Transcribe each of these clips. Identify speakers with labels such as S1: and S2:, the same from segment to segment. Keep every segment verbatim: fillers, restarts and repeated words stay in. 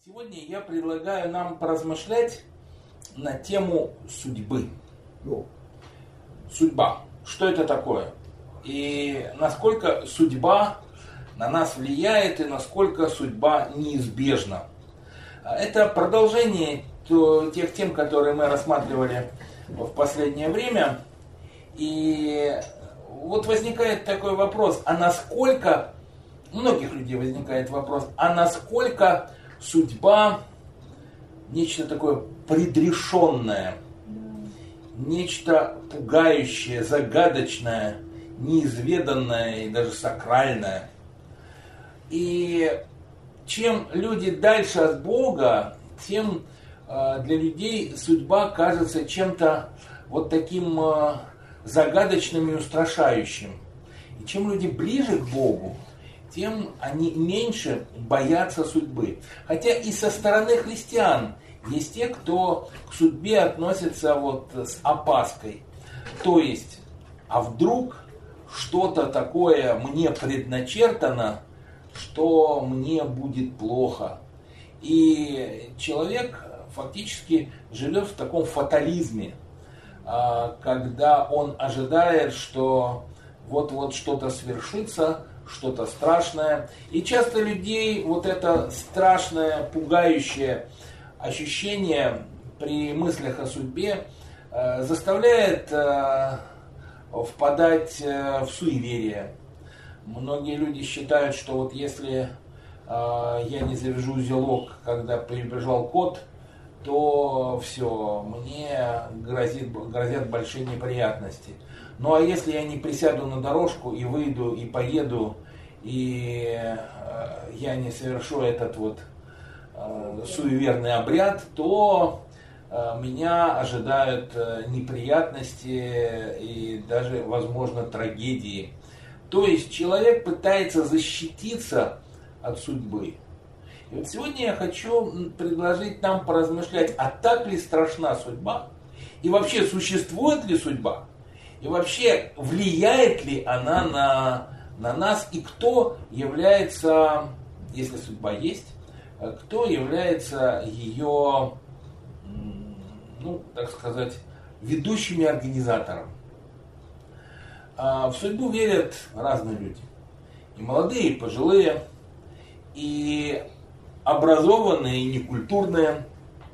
S1: Сегодня я предлагаю нам поразмышлять на тему судьбы.
S2: Ну.
S1: Судьба. Что это такое? И насколько судьба на нас влияет, и насколько судьба неизбежна. Это продолжение тех тем, которые мы рассматривали в последнее время. И вот возникает такой вопрос, а насколько, у многих людей возникает вопрос, а насколько судьба нечто такое предрешенное, нечто пугающее, загадочное, неизведанное и даже сакральное. И чем люди дальше от Бога, тем э, для людей судьба кажется чем-то вот таким э, загадочным и устрашающим. И чем люди ближе к Богу, тем они меньше боятся судьбы. Хотя и со стороны христиан есть те, кто к судьбе относится вот с опаской. То есть, а вдруг что-то такое мне предначертано, что мне будет плохо. И человек фактически живет в таком фатализме, когда он ожидает, что вот-вот что-то свершится, что-то страшное. И часто людей вот это страшное, пугающее ощущение при мыслях о судьбе заставляет впадать в суеверие. Многие люди считают, что вот если я не завяжу узелок, когда прибежал кот, то все, мне грозит, грозят большие неприятности. Ну а если я не присяду на дорожку и выйду, и поеду, и э, я не совершу этот вот э, суеверный обряд, то э, меня ожидают э, неприятности и даже, возможно, трагедии. То есть человек пытается защититься от судьбы. И вот сегодня я хочу предложить нам поразмышлять, а так ли страшна судьба? И вообще существует ли судьба? И вообще, влияет ли она на, на нас, и кто является, если судьба есть, кто является ее, ну, так сказать, ведущими организатором? В судьбу верят разные люди. И молодые, и пожилые, и образованные, и некультурные,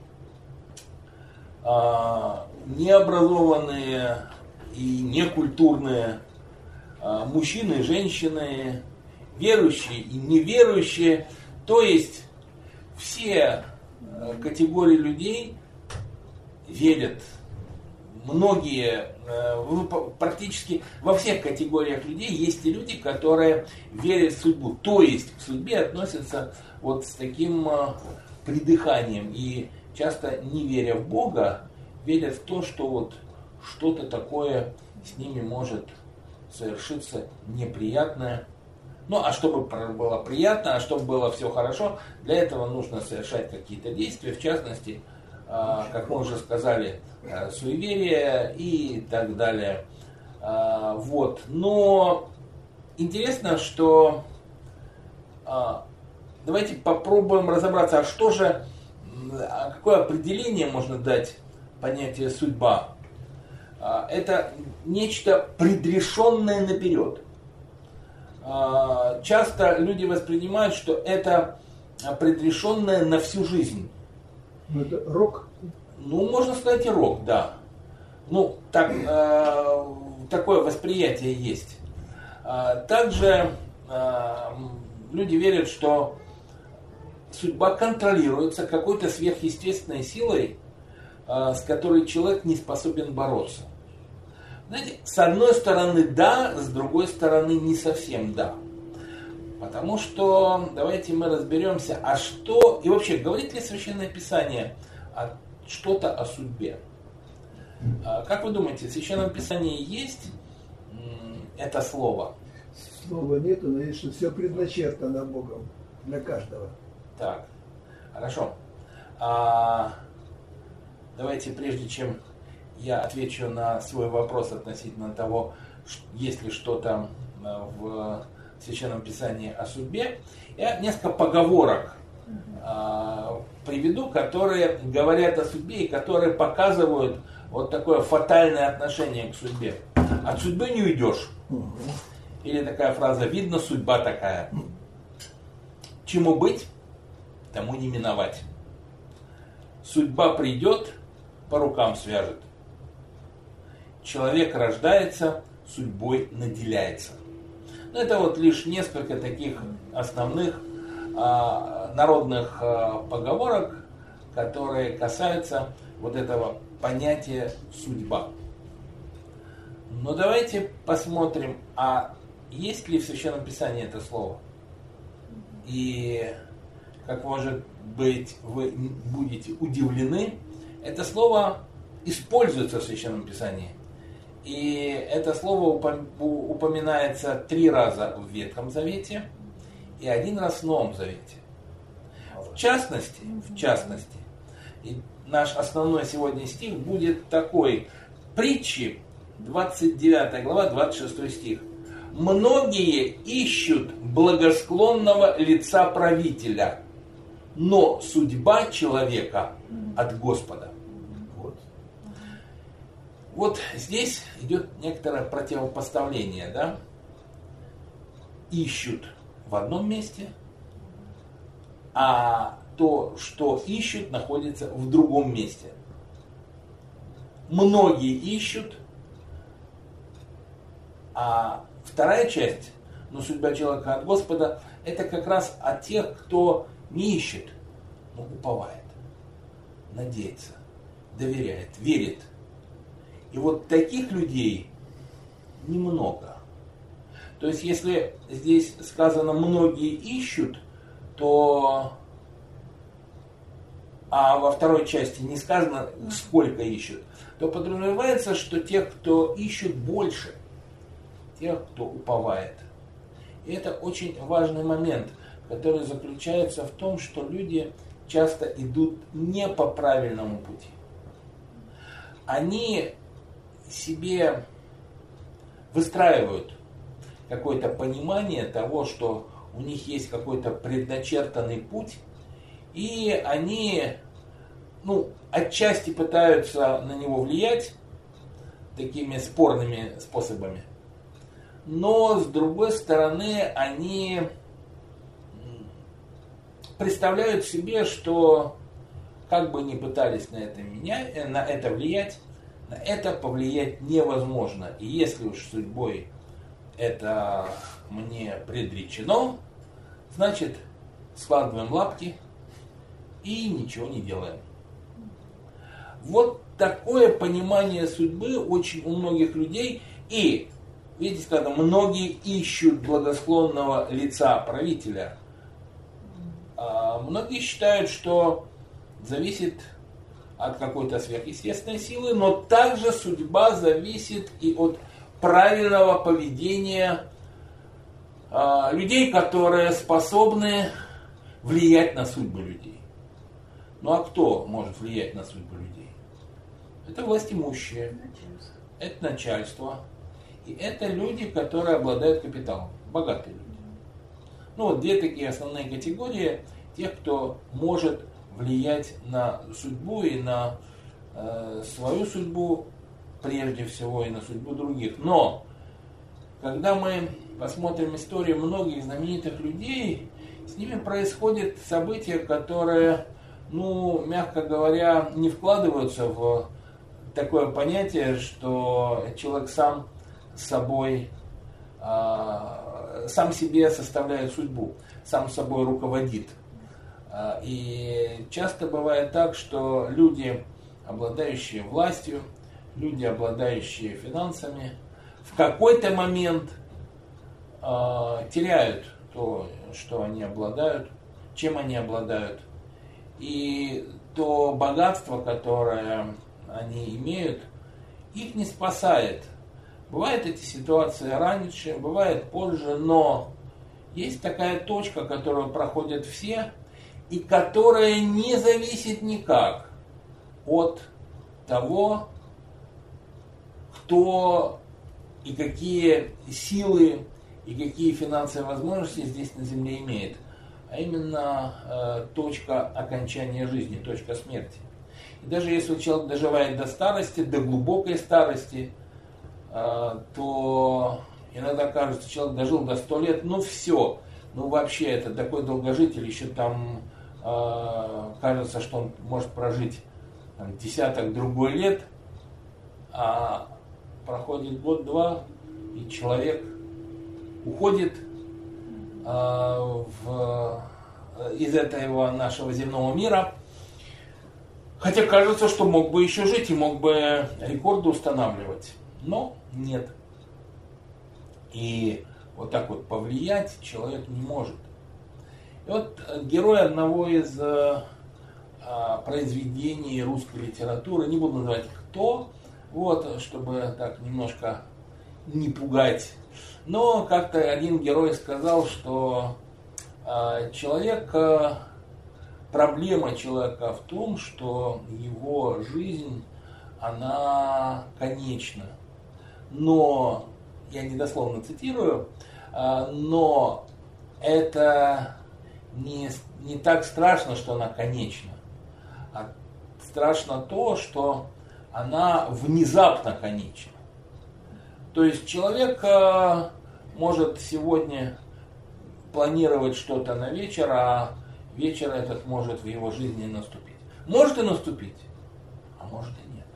S1: необразованные, и некультурные, мужчины и женщины, верующие и неверующие. То есть все категории людей верят. Многие, практически во всех категориях людей есть и люди, которые верят в судьбу. То есть к судьбе относятся вот с таким придыханием. И часто, не веря в Бога, верят в то, что вот что-то такое с ними может совершиться неприятное. Ну, а чтобы было приятно, а чтобы было все хорошо, для этого нужно совершать какие-то действия, в частности, как мы уже сказали, суеверие и так далее. Вот. Но интересно, что давайте попробуем разобраться, а что же, какое определение можно дать понятию судьба? Это нечто предрешенное наперед. Часто люди воспринимают, что это предрешенное на всю жизнь.
S2: Ну, это рок?
S1: Ну, можно сказать и рок, да. Ну, так, э, такое восприятие есть. Также э, люди верят, что судьба контролируется какой-то сверхъестественной силой, э, с которой человек не способен бороться. Знаете, с одной стороны да, с другой стороны не совсем да. Потому что, давайте мы разберемся, а что, и вообще, говорит ли Священное Писание о, что-то о судьбе? А, как вы думаете, в Священном Писании есть м, это слово?
S2: Слова нету, но есть, что все предначертано Богом для каждого.
S1: Так, хорошо. А, давайте, прежде чем я отвечу на свой вопрос относительно того, есть ли что-то в Священном Писании о судьбе, я несколько поговорок э, приведу, которые говорят о судьбе и которые показывают вот такое фатальное отношение к судьбе. От судьбы не уйдешь. Или такая фраза: видно, судьба такая. Чему быть, тому не миновать. Судьба придет, по рукам свяжет. Человек рождается, судьбой наделяется. Но это вот лишь несколько таких основных а, народных а, поговорок, которые касаются вот этого понятия судьба. Но давайте посмотрим, а есть ли в Священном Писании это слово? И, как может быть, вы будете удивлены, это слово используется в Священном Писании. И это слово упоминается три раза в Ветхом Завете и один раз в Новом Завете. В частности, в частности, и наш основной сегодня стих будет такой: Притчи, двадцать девятая глава, двадцать шестой стих. Многие ищут благосклонного лица правителя, но судьба человека от Господа. Вот. Вот здесь идет некоторое противопоставление, да? Ищут в одном месте, а то, что ищут, находится в другом месте. Многие ищут, а вторая часть, но судьба человека от Господа, это как раз от тех, кто не ищет, но уповает, надеется, доверяет, верит. И вот таких людей немного. То есть, если здесь сказано «многие ищут», то, а во второй части не сказано «сколько ищут», то подразумевается, что тех, кто ищут, больше, тех, кто уповает. И это очень важный момент, который заключается в том, что люди часто идут не по правильному пути. Они себе выстраивают какое-то понимание того, что у них есть какой-то предначертанный путь, и они, ну, отчасти пытаются на него влиять такими спорными способами, но с другой стороны они представляют себе, что как бы ни пытались на это, менять, на это влиять, на это повлиять невозможно. И если уж судьбой это мне предречено, значит, складываем лапки и ничего не делаем. Вот такое понимание судьбы очень у многих людей. И, видите, когда многие ищут благосклонного лица правителя, многие считают, что зависит от какой-то сверхъестественной силы, но также судьба зависит и от правильного поведения э, людей, которые способны влиять на судьбу людей. Ну а кто может влиять на судьбу людей? Это властимущие, это начальство, и это люди, которые обладают капиталом, богатые люди. Ну вот две такие основные категории тех, кто может влиять на судьбу и на э, свою судьбу прежде всего и на судьбу других. Но когда мы посмотрим историю многих знаменитых людей, с ними происходят события, которые, ну, мягко говоря, не вкладываются в такое понятие, что человек сам с собой, э, сам себе составляет судьбу, сам собой руководит. И часто бывает так, что люди, обладающие властью, люди, обладающие финансами, в какой-то момент э, теряют то, что они обладают, чем они обладают. И то богатство, которое они имеют, их не спасает. Бывают эти ситуации раньше, бывает позже, но есть такая точка, которую проходят все, и которая не зависит никак от того, кто и какие силы и какие финансовые возможности здесь на земле имеет. а именно э, точка окончания жизни, точка смерти. И даже если человек доживает до старости, до глубокой старости, э, то иногда кажется, человек дожил до ста лет, ну все, ну вообще это такой долгожитель, еще там э, кажется, что он может прожить там, десяток другой лет, а проходит год-два, и человек уходит э, в, из этого нашего земного мира. Хотя кажется, что мог бы еще жить и мог бы рекорды устанавливать. Но нет. И вот так вот повлиять человек не может. И вот герой одного из э, произведений русской литературы, не буду называть кто, вот, чтобы так немножко не пугать. Но как-то один герой сказал, что э, человек, э, проблема человека в том, что его жизнь, она конечна. Но, я недословно цитирую, э, но это не, не так страшно, что она конечна, а страшно то, что она внезапно конечна. То есть человек э, может сегодня планировать что-то на вечер, а вечер этот может в его жизни наступить. Может и наступить, а может и нет.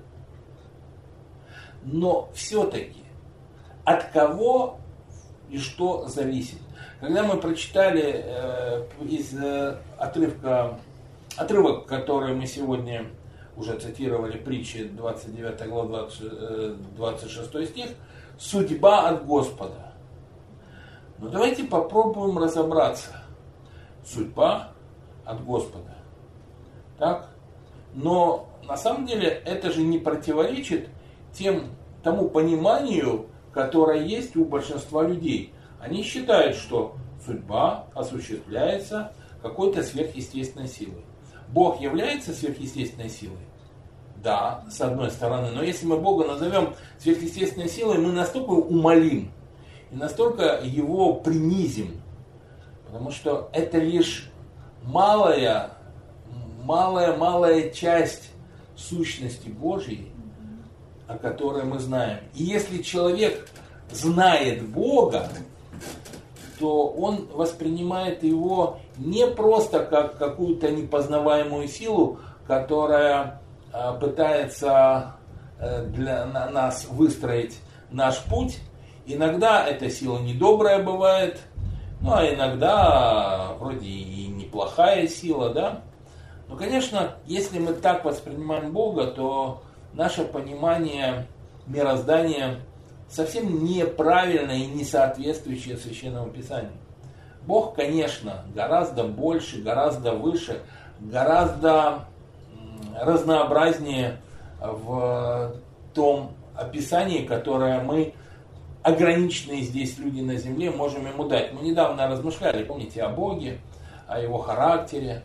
S1: Но все-таки от кого и что зависит? Когда мы прочитали э, из э, отрывка, отрывок, который мы сегодня уже цитировали, притчи двадцать девятая глава, двадцать шестой стих, «Судьба от Господа». Но давайте попробуем разобраться. Судьба от Господа. Так? Но на самом деле это же не противоречит тем, тому пониманию, которое есть у большинства людей. Они считают, что судьба осуществляется какой-то сверхъестественной силой. Бог является сверхъестественной силой? Да, с одной стороны. Но если мы Бога назовем сверхъестественной силой, мы настолько умолим и настолько его принизим. Потому что это лишь малая, малая, малая часть сущности Божьей, о которой мы знаем. И если человек знает Бога, то он воспринимает его не просто как какую-то непознаваемую силу, которая э, пытается э, для на, нас выстроить наш путь. Иногда эта сила недобрая бывает, ну а иногда вроде и неплохая сила, да. Но, конечно, если мы так воспринимаем Бога, то наше понимание мироздания совсем неправильное и не соответствующее Священному Писанию. Бог, конечно, гораздо больше, гораздо выше, гораздо разнообразнее в том описании, которое мы, ограниченные здесь люди на земле, можем ему дать. Мы недавно размышляли, помните, о Боге, о его характере.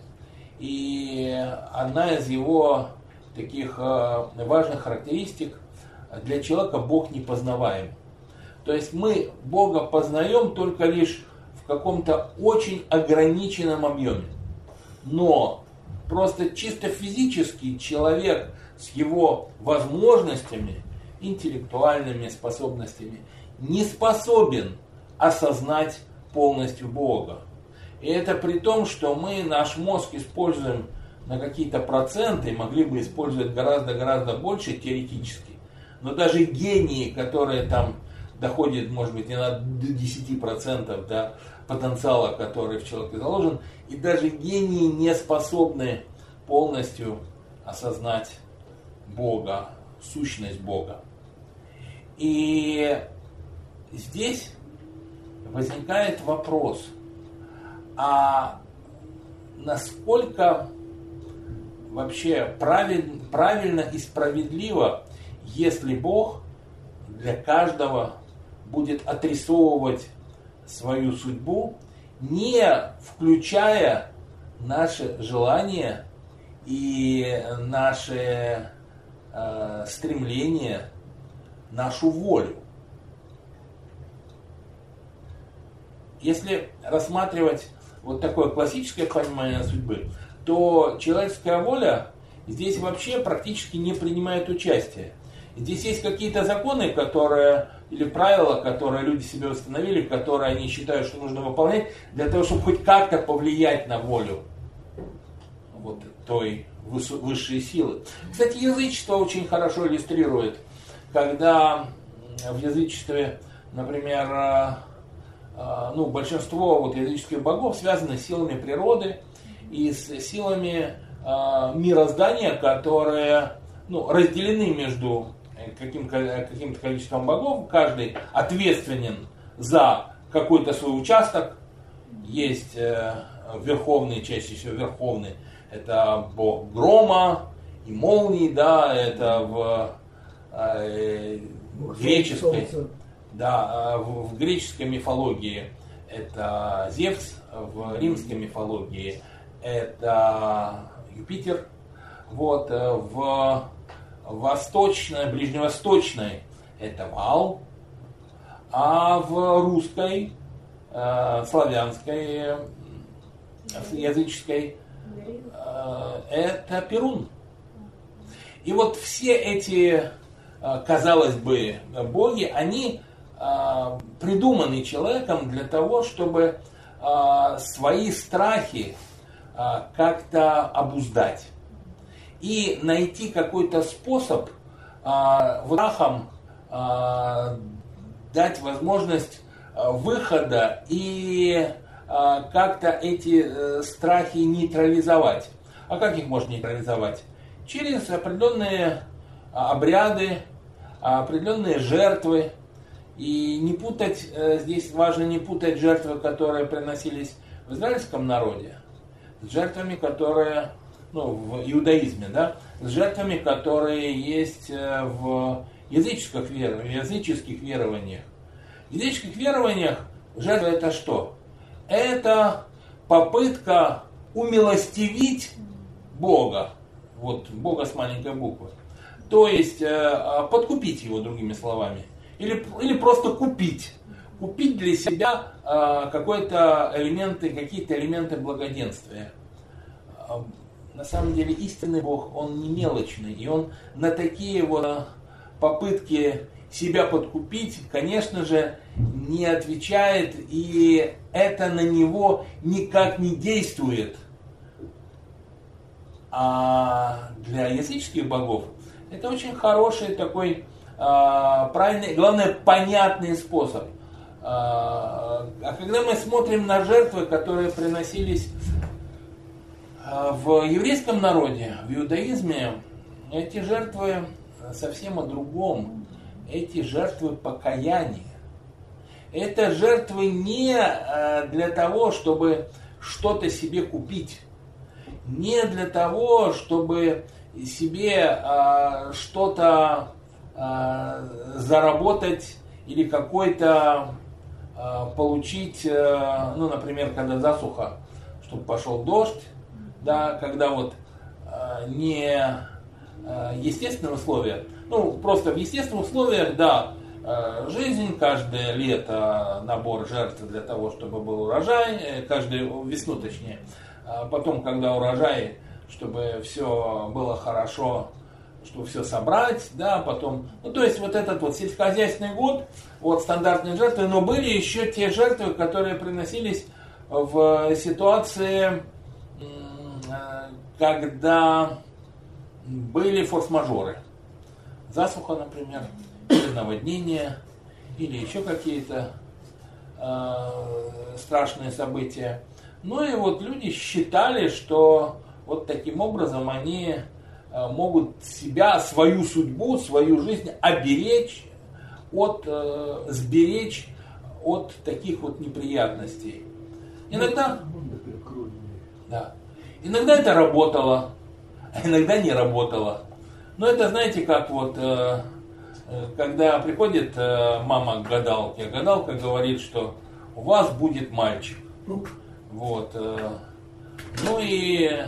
S1: И одна из его таких важных характеристик: для человека Бог непознаваем. То есть мы Бога познаем только лишь в каком-то очень ограниченном объеме. Но просто чисто физически человек с его возможностями, интеллектуальными способностями, не способен осознать полностью Бога. И это при том, что мы наш мозг используем на какие-то проценты, могли бы использовать гораздо-гораздо больше теоретически. Но даже гении, которые там доходят, может быть, не на десять процентов до потенциала, который в человеке заложен, и даже гении не способны полностью осознать Бога, сущность Бога. И здесь возникает вопрос, а насколько вообще правиль, правильно и справедливо, если Бог для каждого будет отрисовывать свою судьбу, не включая наши желания и наши э, стремления, нашу волю. Если рассматривать вот такое классическое понимание судьбы, то человеческая воля здесь вообще практически не принимает участия. Здесь есть какие-то законы, которые, или правила, которые люди себе установили, которые они считают, что нужно выполнять, для того, чтобы хоть как-то повлиять на волю вот той высшей силы. Кстати, язычество очень хорошо иллюстрирует, когда в язычестве, например, ну, большинство вот языческих богов связаны с силами природы и с силами мироздания, которые, ну, разделены между каким-то, каким-то количеством богов. Каждый ответственен за какой-то свой участок. Есть верховный, чаще всего верховный, это бог грома и молнии, да, это в э, греческой, да, в, в греческой мифологии это Зевс, в римской мифологии это Юпитер, вот, в восточной, ближневосточной это Ваал, а в русской, э, славянской, языческой это Перун. И вот все эти, казалось бы, боги, они придуманы человеком для того, чтобы свои страхи как-то обуздать. И найти какой-то способ страхам дать возможность выхода и как-то эти страхи нейтрализовать. А как их можно нейтрализовать? Через определенные обряды, определенные жертвы. И не путать, здесь важно не путать жертвы, которые приносились в израильском народе, с жертвами, которые, ну, в иудаизме, да, с жертвами, которые есть в языческих, вер... в языческих верованиях. В языческих верованиях жертва это что? Это попытка умилостивить Бога, вот Бога с маленькой буквы, то есть подкупить его, другими словами, или, или просто купить, купить для себя какой-то элементы, какие-то элементы благоденствия. На самом деле истинный Бог, он не мелочный, и он на такие вот попытки себя подкупить, конечно же, не отвечает, и это на него никак не действует. А для языческих богов это очень хороший такой а, правильный, главное, понятный способ. А, а когда мы смотрим на жертвы, которые приносились в еврейском народе, в иудаизме, эти жертвы совсем о другом. Эти жертвы покаяния. Это жертвы не для того, чтобы что-то себе купить. Не для того, чтобы себе что-то заработать или какой-то получить, ну, например, когда засуха, чтобы пошел дождь, да, когда вот не естественные условия, ну, просто в естественных условиях, да, жизнь, каждое лето набор жертв для того, чтобы был урожай, каждую весну точнее, потом, когда урожай, чтобы все было хорошо, чтобы все собрать, да, потом, ну, то есть вот этот вот сельскохозяйственный год, вот стандартные жертвы, но были еще те жертвы, которые приносились в ситуации, когда были форс-мажоры. Засуха, например, или наводнение, или еще какие-то э, страшные события. Ну и вот люди считали, что вот таким образом они э, могут себя, свою судьбу, свою жизнь оберечь, от, э, сберечь от таких вот неприятностей. Иногда, да, иногда это работало, а иногда не работало. Но это, знаете, как вот, э, когда приходит э, мама к гадалке, а гадалка говорит, что у вас будет мальчик. Вот. Э, ну и э,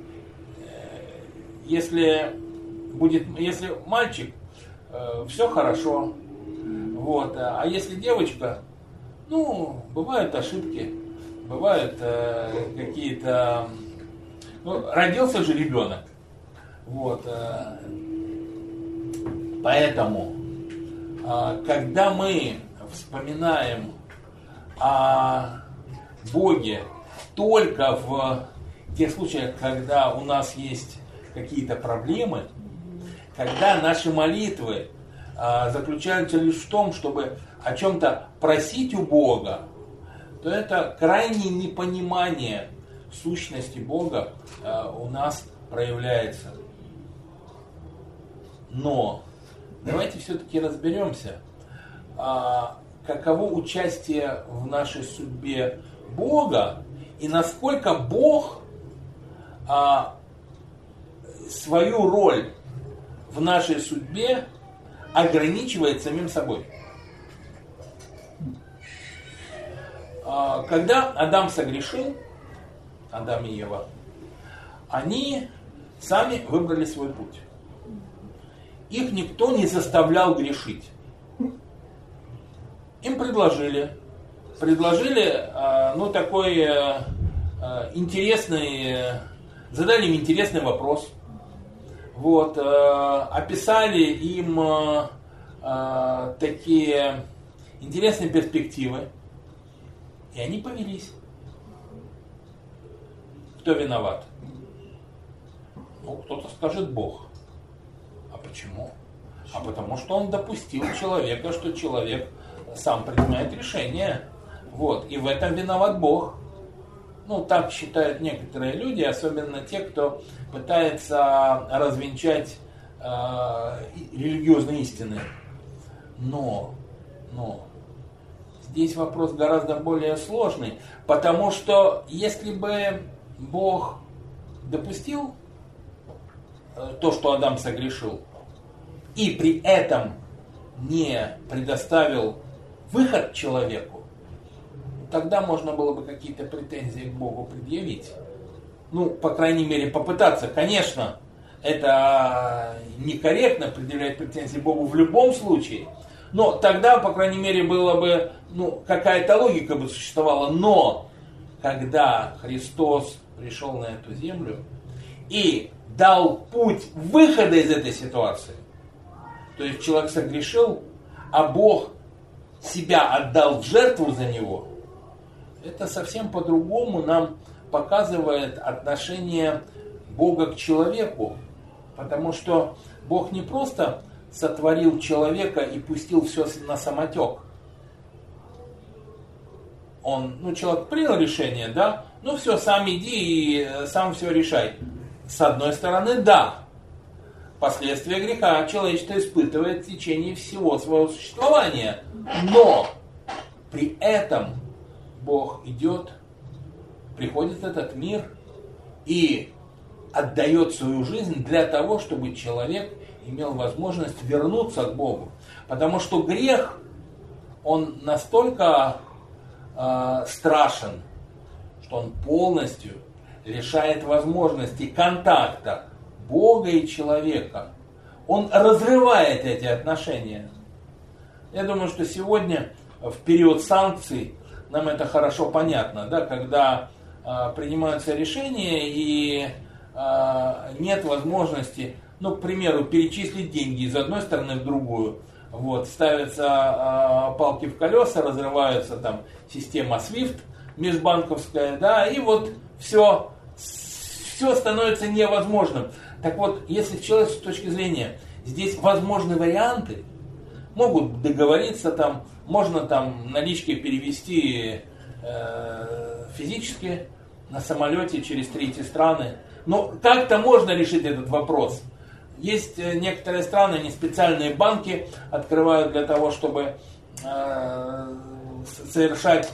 S1: если будет, если мальчик, э, все хорошо. Вот. А если девочка, ну, бывают ошибки. бывают э, какие-то... Ну, родился же ребенок. Вот. Э, поэтому, э, когда мы вспоминаем о Боге только в тех случаях, когда у нас есть какие-то проблемы, когда наши молитвы а, заключаются лишь в том, чтобы о чем-то просить у Бога, то это крайнее непонимание сущности Бога а, у нас проявляется. Но давайте все-таки разберемся, а, каково участие в нашей судьбе Бога и насколько Бог а, свою роль в нашей судьбе ограничивает самим собой. А, когда Адам согрешил, Адам и Ева, они сами выбрали свой путь. Их никто не заставлял грешить. Им предложили, предложили, ну, такой интересный, задали им интересный вопрос, вот, описали им такие интересные перспективы, и они повелись. Кто виноват? Ну, кто-то скажет Бог. А почему? А потому что он допустил человека, что человек сам принимает решение. Вот. И в этом виноват Бог. Ну, так считают некоторые люди, особенно те, кто пытается развенчать э, религиозные истины. Но, но, здесь вопрос гораздо более сложный, потому что если бы Бог допустил э, то, что Адам согрешил, и при этом не предоставил выход человеку, тогда можно было бы какие-то претензии к Богу предъявить. Ну, по крайней мере, попытаться. Конечно, это некорректно предъявлять претензии Богу в любом случае, но тогда, по крайней мере, было бы, ну, какая-то логика бы существовала. Но когда Христос пришел на эту землю и дал путь выхода из этой ситуации, то есть человек согрешил, а Бог себя отдал в жертву за него, это совсем по-другому нам показывает отношение Бога к человеку. Потому что Бог не просто сотворил человека и пустил все на самотек. Он, ну, человек принял решение, да, ну все, сам иди и сам все решай. С одной стороны, да, последствия греха человечество испытывает в течение всего своего существования. Но при этом Бог идет, приходит в этот мир и отдает свою жизнь для того, чтобы человек имел возможность вернуться к Богу. Потому что грех, он настолько э, страшен, что он полностью лишает возможности контакта Бога и человека. Он разрывает эти отношения. Я думаю, что сегодня, в период санкций, нам это хорошо понятно, да, когда э, принимаются решения и э, нет возможности, ну, к примеру, перечислить деньги из одной стороны в другую. Вот, ставятся э, палки в колеса, разрывается там система свифт межбанковская, да, и вот все, все становится невозможным. Так вот, если с человеческой точки зрения здесь возможны варианты, могут договориться там, можно там налички перевести э, физически на самолете через третьи страны. Но как-то можно решить этот вопрос. Есть некоторые страны, они специальные банки открывают для того, чтобы э, совершать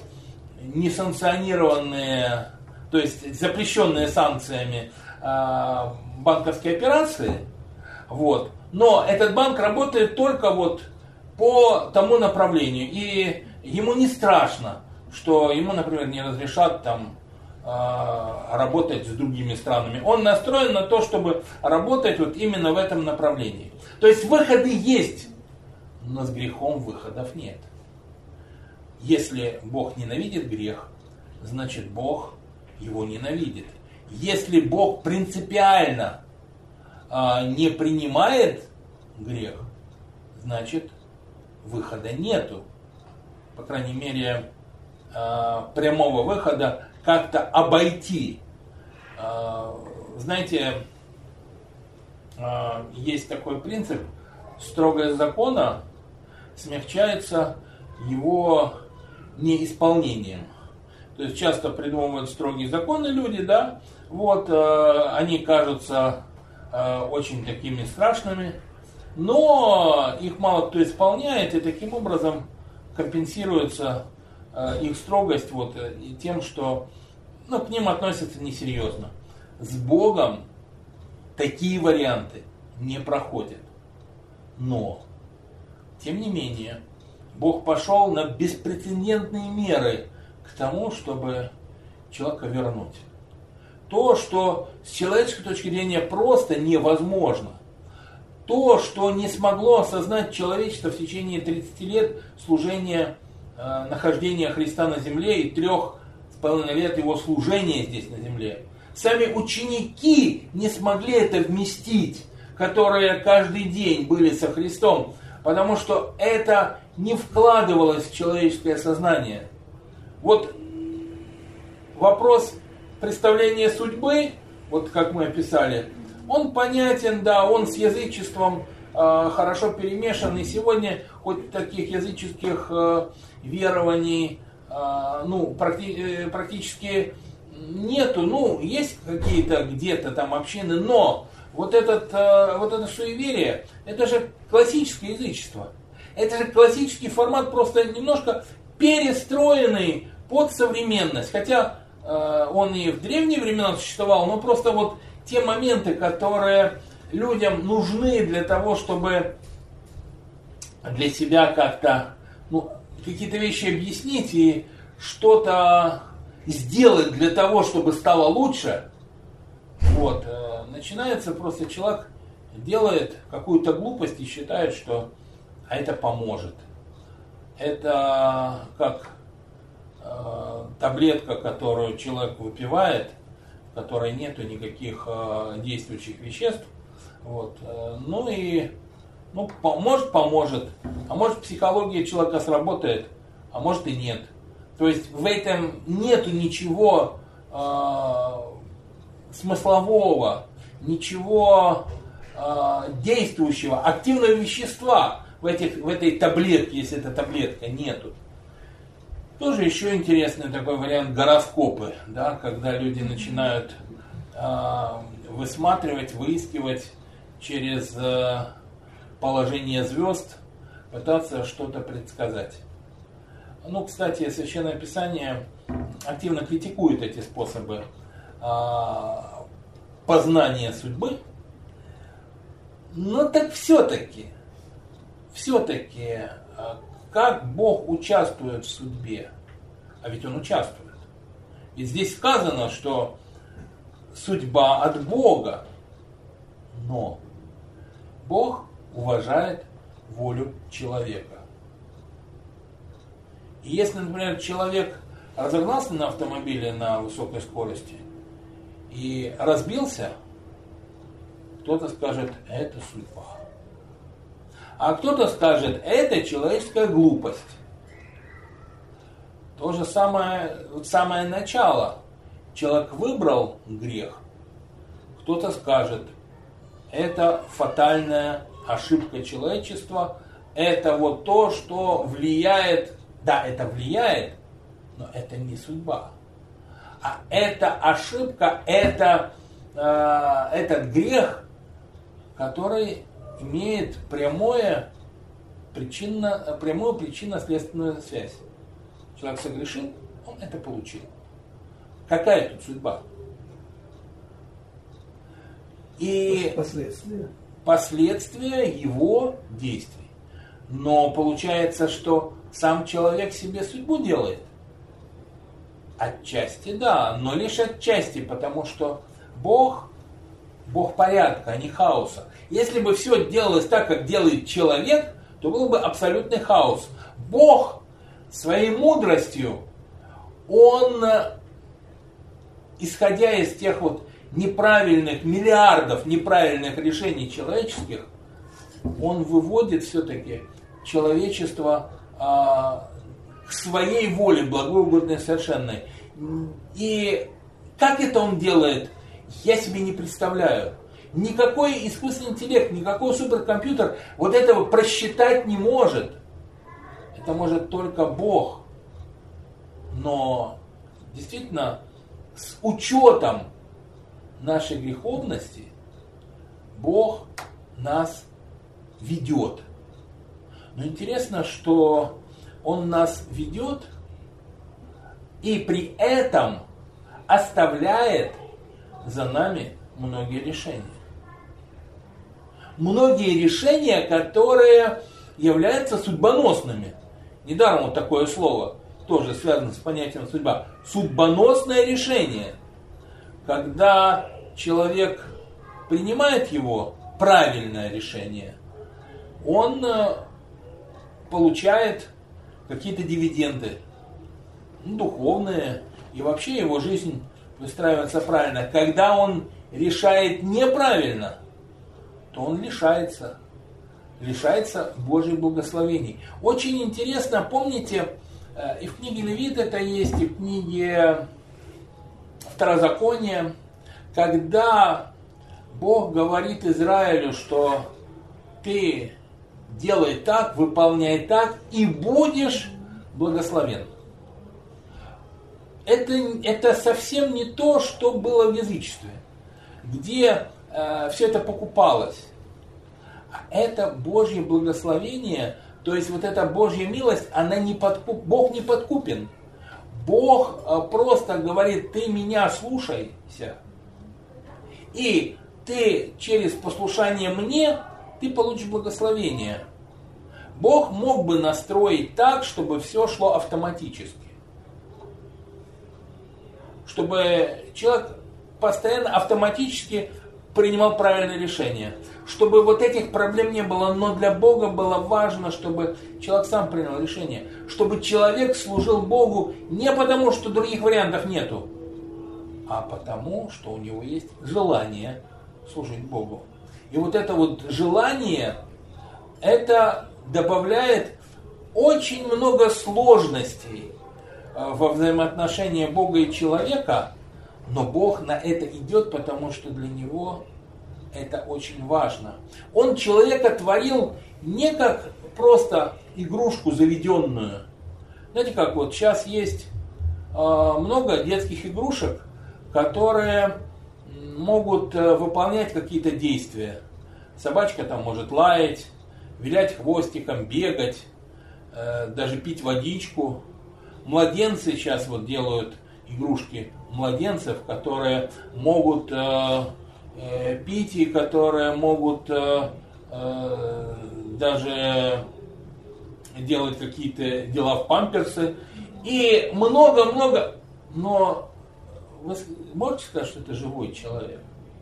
S1: несанкционированные, то есть запрещенные санкциями э, банковские операции. Вот. Но этот банк работает только вот по тому направлению. И ему не страшно, что ему, например, не разрешат там э, работать с другими странами. Он настроен на то, чтобы работать вот именно в этом направлении. То есть выходы есть, но с грехом выходов нет. Если Бог ненавидит грех, значит Бог его ненавидит. Если Бог принципиально э, не принимает грех, значит выхода нету. По крайней мере, э, прямого выхода как-то обойти. Э, знаете, э, есть такой принцип: строгость закона смягчается его неисполнением. То есть часто придумывают строгие законы люди, да, вот, э, они кажутся э, очень такими страшными, но их мало кто исполняет, и таким образом компенсируется э, их строгость вот, и тем, что ну, к ним относятся несерьезно. С Богом такие варианты не проходят. Но, тем не менее, Бог пошел на беспрецедентные меры к тому, чтобы человека вернуть. То, что с человеческой точки зрения просто невозможно. То, что не смогло осознать человечество в течение тридцати лет служения, э, нахождения Христа на земле и трех с половиной лет его служения здесь на земле. Сами ученики не смогли это вместить, которые каждый день были со Христом, потому что это не вкладывалось в человеческое сознание. Вот вопрос представления судьбы, вот как мы описали, он понятен, да, он с язычеством э, хорошо перемешан, и сегодня хоть таких языческих э, верований э, ну, практи- практически нету, ну, есть какие-то где-то там общины, но вот, этот, э, вот это суеверие, это же классическое язычество. Это же классический формат, просто немножко перестроенный под современность. Хотя э, он и в древние времена существовал, но просто вот те моменты, которые людям нужны для того, чтобы для себя как-то ну, какие-то вещи объяснить и что-то сделать для того, чтобы стало лучше, вот, э, начинается просто человек делает какую-то глупость и считает, что а это поможет. Это как э, таблетка, которую человек выпивает, в которой нету никаких э, действующих веществ. Вот, э, ну и ну, по, может поможет, а может психология человека сработает, а может и нет. То есть в этом нету ничего э, смыслового, ничего э, действующего, активного вещества в, этих, в этой таблетке, если это таблетка, нету. Тоже еще интересный такой вариант гороскопы, да, когда люди начинают э, высматривать, выискивать через э, положение звезд, пытаться что-то предсказать. Ну, кстати, Священное Писание активно критикует эти способы э, познания судьбы, но так все-таки, все-таки, э, как Бог участвует в судьбе? А ведь Он участвует. И здесь сказано, что судьба от Бога, но Бог уважает волю человека. И если, например, человек разогнался на автомобиле на высокой скорости и разбился, кто-то скажет, это судьба. А кто-то скажет, это человеческая глупость. То же самое, самое начало. Человек выбрал грех. Кто-то скажет, это фатальная ошибка человечества. Это вот то, что влияет. Да, это влияет, но это не судьба. А эта ошибка, это, э, этот грех, который имеет прямое причинно, прямую причинно-следственную связь. Человек согрешил, он это получил. Какая тут судьба? И
S2: последствия.
S1: Последствия его действий. Но получается, что сам человек себе судьбу делает. Отчасти да, но лишь отчасти, потому что Бог, Бог порядка, а не хаоса. Если бы все делалось так, как делает человек, то был бы абсолютный хаос. Бог своей мудростью, он, исходя из тех вот неправильных, миллиардов неправильных решений человеческих, он выводит все-таки человечество а, к своей воле, благой, угодной, совершенной. И как это он делает, я себе не представляю. Никакой искусственный интеллект, никакой суперкомпьютер вот этого просчитать не может. Это может только Бог. Но действительно, с учетом нашей греховности, Бог нас ведет. Но интересно, что Он нас ведет и при этом оставляет за нами многие решения. Многие решения, которые являются судьбоносными. Недаром вот такое слово тоже связано с понятием судьба. Судьбоносное решение. Когда человек принимает его, правильное решение, он получает какие-то дивиденды, ну, духовные, и вообще его жизнь выстраивается правильно. Когда он решает неправильно, то он лишается, лишается Божьих благословений. Очень интересно, помните, и в книге Левит это есть, и в книге Второзакония, когда Бог говорит Израилю, что ты делай так, выполняй так, и будешь благословен. Это, это совсем не то, что было в язычестве, где э, все это покупалось. А это Божье благословение, то есть вот эта Божья милость, она не подкуп, Бог не подкупен. Бог э, просто говорит, ты меня слушайся, и ты через послушание мне, ты получишь благословение. Бог мог бы настроить так, чтобы все шло автоматически. Чтобы человек постоянно автоматически принимал правильное решение. Чтобы вот этих проблем не было. Но для Бога было важно, чтобы человек сам принял решение. Чтобы человек служил Богу не потому, что других вариантов нету, а потому, что у него есть желание служить Богу. И вот это вот желание, это добавляет очень много сложностей во взаимоотношении Бога и человека, но Бог на это идет, потому что для Него это очень важно. Он человека творил не как просто игрушку заведенную. Знаете, как вот сейчас есть много детских игрушек, которые могут выполнять какие-то действия. Собачка там может лаять, вилять хвостиком, бегать, даже пить водичку. Младенцы сейчас вот делают игрушки младенцев, которые могут э, э, пить и которые могут э, э, даже делать какие-то дела в памперсы. И много-много, но вы можете сказать, что это живой человек?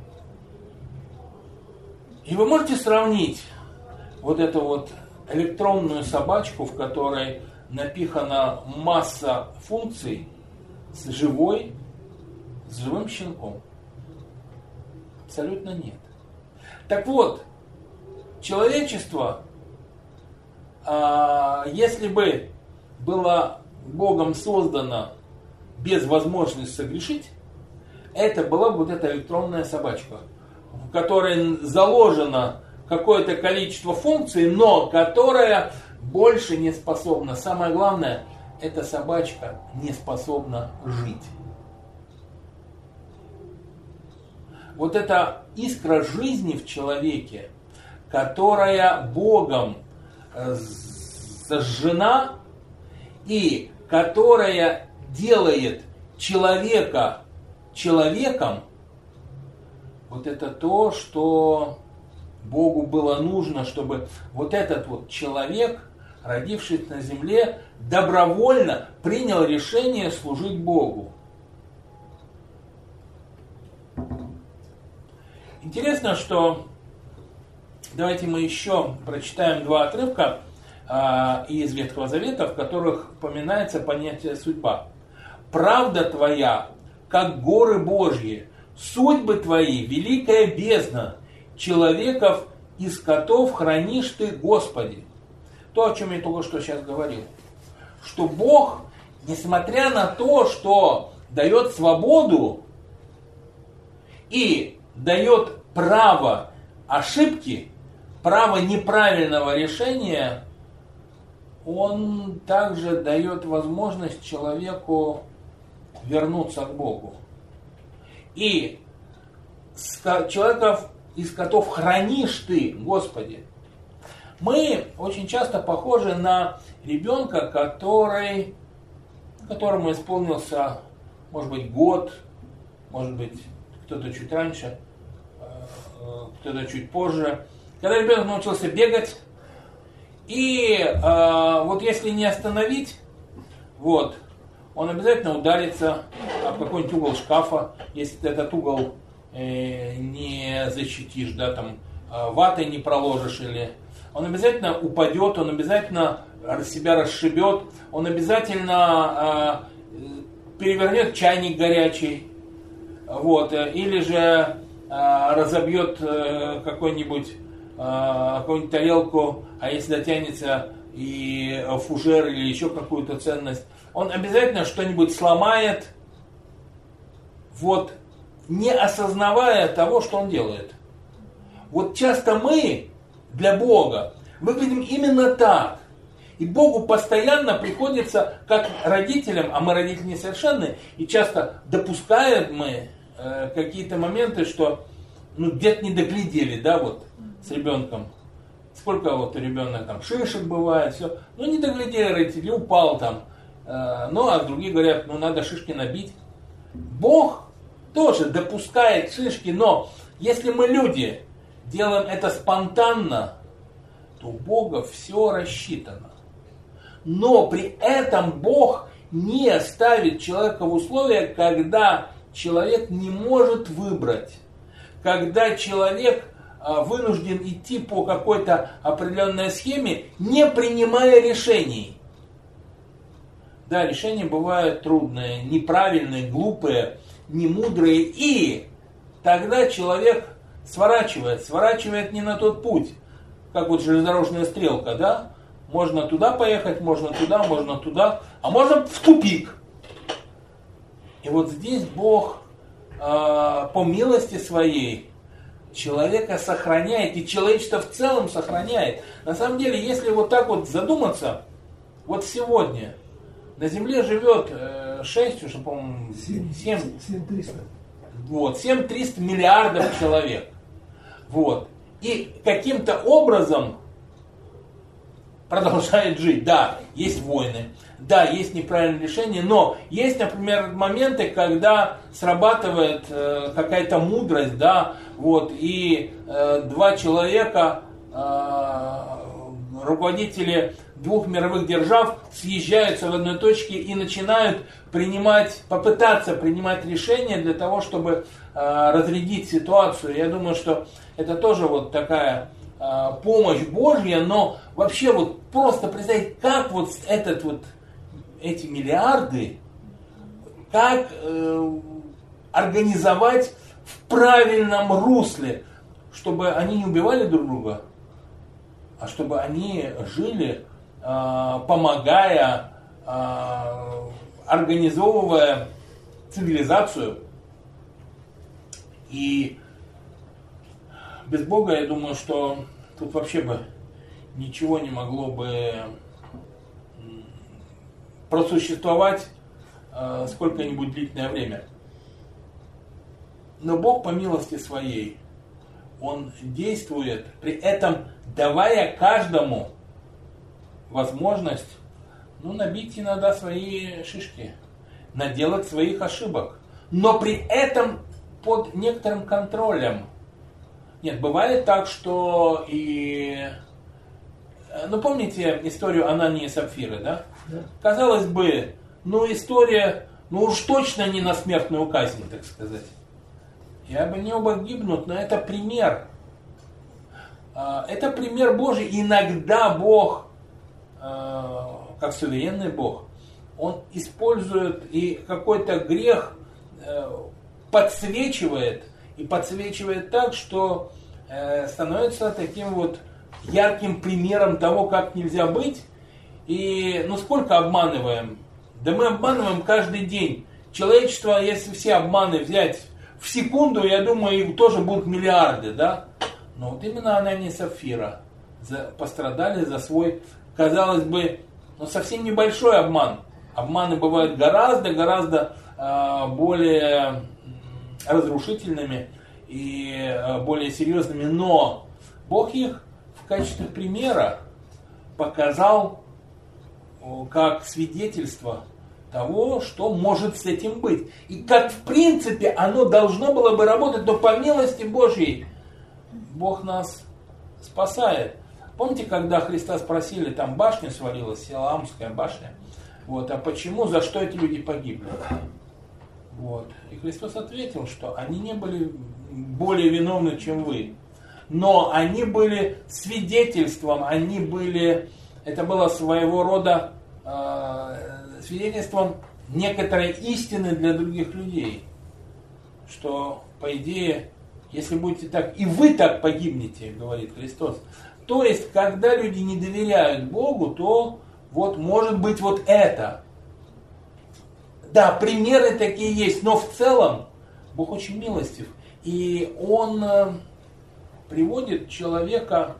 S1: И вы можете сравнить вот эту вот электронную собачку, в которой напихана масса функций, с живой, с живым щенком? Абсолютно нет. Так вот, человечество, если бы было Богом создано без возможности согрешить, это была бы вот эта электронная собачка, в которой заложено какое-то количество функций, но которая больше не способна. Самое главное, эта собачка не способна жить. Вот эта искра жизни в человеке, которая Богом зажжена и которая делает человека человеком, вот это то, что Богу было нужно, чтобы вот этот вот человек, родившись на земле, добровольно принял решение служить Богу. Интересно, что давайте мы еще прочитаем два отрывка э, из Ветхого Завета, в которых упоминается понятие судьба. правда твоя, как горы Божьи, судьбы твои, великая бездна, человеков и скотов хранишь ты, Господи. То, о чем я только что сейчас говорил. Что Бог, несмотря на то, что дает свободу и дает право ошибки, право неправильного решения, Он также дает возможность человеку вернуться к Богу. И человеков и скотов хранишь ты, Господи. Мы очень часто похожи на ребенка, который, которому исполнился, может быть, год, может быть, кто-то чуть раньше, кто-то чуть позже. Когда ребенок научился бегать, и э, вот если не остановить, вот, он обязательно ударится об какой-нибудь угол шкафа, если этот угол э, не защитишь, да, там, э, ватой не проложишь, или он обязательно упадет, он обязательно себя расшибет, он обязательно э, перевернет чайник горячий, вот, или же э, разобьет э, какой-нибудь э, какую-нибудь тарелку, а если дотянется и фужер или еще какую-то ценность, он обязательно что-нибудь сломает, вот, не осознавая того, что он делает. Вот часто мы для Бога выглядим именно так. И Богу постоянно приходится, как родителям, а мы родители несовершенны, и часто допускаем мы э, какие-то моменты, что ну, где-то не доглядели, да, вот, с ребенком. Сколько вот у ребенка там шишек бывает, все. Ну, не доглядели родители, упал там. Э, ну, а другие говорят, ну, надо шишки набить. Бог тоже допускает шишки, но если мы люди делаем это спонтанно, то у Бога все рассчитано. Но при этом Бог не ставит человека в условия, когда человек не может выбрать, когда человек вынужден идти по какой-то определенной схеме, не принимая решений. Да, решения бывают трудные, неправильные, глупые, немудрые, и тогда человек сворачивает, сворачивает не на тот путь, как вот железнодорожная стрелка, да? Можно туда поехать, можно туда, можно туда, а можно в тупик. И вот здесь Бог э, по милости своей человека сохраняет, и человечество в целом сохраняет. На самом деле, если вот так вот задуматься, вот сегодня на Земле живет э, шесть, уже, по-моему, семь триста. Вот, семь триста миллиардов человек. Вот. И каким-то образом продолжает жить. Да, есть войны, да, есть неправильные решения, но есть, например, моменты, когда срабатывает э, какая-то мудрость, да, вот, и э, два человека, э, руководители двух мировых держав, съезжаются в одной точке и начинают принимать, попытаться принимать решения для того, чтобы э, разрядить ситуацию. Я думаю, что это тоже вот такая э, помощь Божья, но вообще вот просто представить, как вот этот вот, эти миллиарды, как э, организовать в правильном русле, чтобы они не убивали друг друга, а чтобы они жили, э, помогая, э, организовывая цивилизацию. И без Бога, я думаю, что тут вообще бы ничего не могло бы просуществовать э, сколько-нибудь длительное время. Но Бог по милости своей, Он действует, при этом давая каждому возможность, ну, набить иногда свои шишки, наделать своих ошибок, но при этом под некоторым контролем. Нет, бывает так, что и... Ну, помните историю Анании и Сапфиры, да? Да. Казалось бы, ну, история, ну, уж точно не на смертную казнь, так сказать. И они оба гибнут, но это пример. Это пример Божий. Иногда Бог, как суверенный Бог, он использует и какой-то грех э, подсвечивает, и подсвечивает так, что э, становится таким вот ярким примером того, как нельзя быть. И ну сколько обманываем? Да мы обманываем каждый день. Человечество, если все обманы взять в секунду, я думаю, их тоже будут миллиарды, да? Но вот именно Анания и Сапфира за, пострадали за свой, казалось бы, ну, совсем небольшой обман. Обманы бывают гораздо-гораздо э, более разрушительными и э, более серьезными, но Бог их в качестве примера показал как свидетельство того, что может с этим быть. И как в принципе оно должно было бы работать, но по милости Божьей Бог нас спасает. Помните, когда Христа спросили, там башня свалилась, Силаамская башня, вот, а почему, за что эти люди погибли? Вот. И Христос ответил, что они не были более виновны, чем вы. Но они были свидетельством, они были, это было своего рода э, свидетельством некоторой истины для других людей. Что, по идее, если будете так, и вы так погибнете, говорит Христос. То есть, когда люди не доверяют Богу, то вот может быть вот это. Да, примеры такие есть, но в целом Бог очень милостив. И Он приводит человека,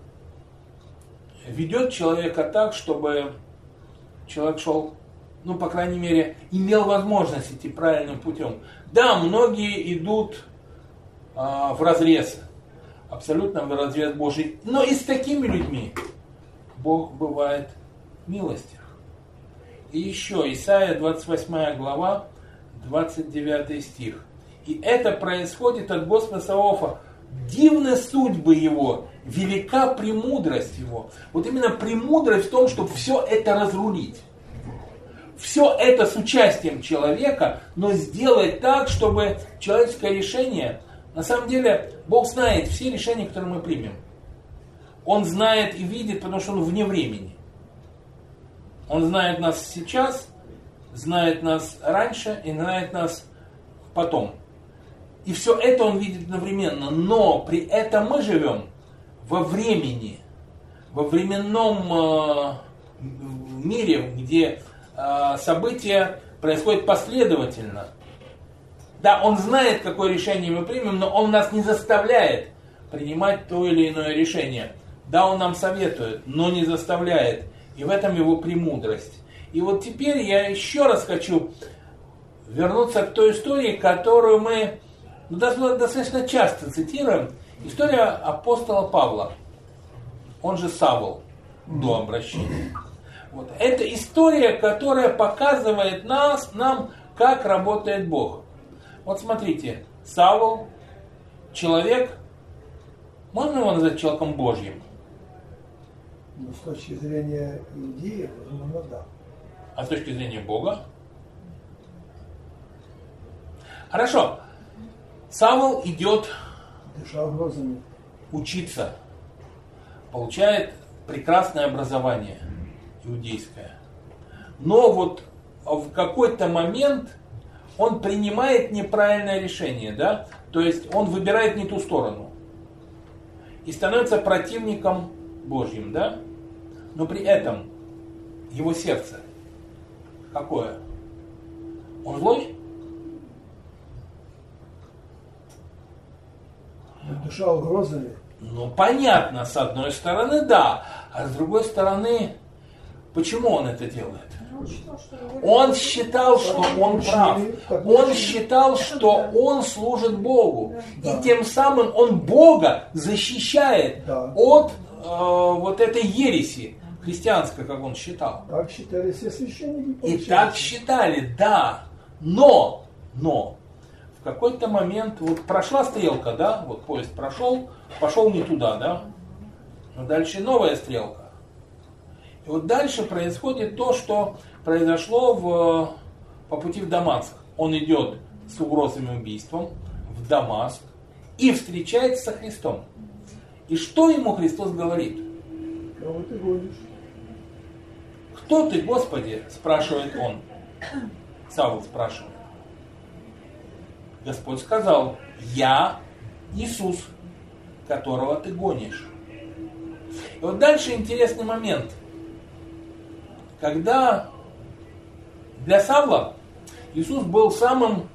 S1: ведет человека так, чтобы человек шел, ну, по крайней мере, имел возможность идти правильным путем. Да, многие идут а, вразрез, абсолютно вразрез Божий, но и с такими людьми Бог бывает милостив. И еще Исайя двадцать восьмая глава, двадцать девятый стих. И это происходит от Господа Саваофа. Дивны судьбы его, велика премудрость его. Вот именно премудрость в том, чтобы все это разрулить. Все это с участием человека, но сделать так, чтобы человеческое решение, на самом деле, Бог знает все решения, которые мы примем. Он знает и видит, потому что Он вне времени. Он знает нас сейчас, знает нас раньше и знает нас потом. И все это Он видит одновременно, но при этом мы живем во времени, во временном э, мире, где э, события происходят последовательно. Да, Он знает, какое решение мы примем, но Он нас не заставляет принимать то или иное решение. Да, Он нам советует, но не заставляет. И в этом Его премудрость. И вот теперь я еще раз хочу вернуться к той истории, которую мы ну, достаточно часто цитируем. История апостола Павла, он же Савл, до обращения. Вот. Это история, которая показывает нас, нам, как работает Бог. Вот смотрите, Савл, человек, можно его назвать человеком Божьим?
S2: Ну, с точки зрения иудеев, возможно, да.
S1: А с точки зрения Бога? Хорошо. Савл идет
S2: дыша угрозами
S1: учиться, получает прекрасное образование иудейское. Но вот в какой-то момент он принимает неправильное решение, да? То есть он выбирает не ту сторону и становится противником Божьим, да? Но при этом его сердце какое? Он злой?
S2: Душа угрозами.
S1: Ну, понятно, с одной стороны, да. А с другой стороны, почему он это делает? Он считал, что он прав. Он считал, что он служит Богу. И тем самым он Бога защищает от э, вот этой ереси христианской, как он считал.
S2: Так считали все священники.
S1: И так считали, да. Но, но, в какой-то момент, вот прошла стрелка, да, вот поезд прошел, пошел не туда, да, но дальше новая стрелка. И вот дальше происходит то, что произошло в, по пути в Дамаск. Он идет с угрозами убийством в Дамаск и встречается со Христом. И что ему Христос говорит?
S2: Кого ты гонишь?
S1: Кто ты, Господи? Спрашивает он. Савл спрашивает. Господь сказал: я Иисус, которого ты гонишь. И вот дальше интересный момент. Когда для Савла Иисус был самым,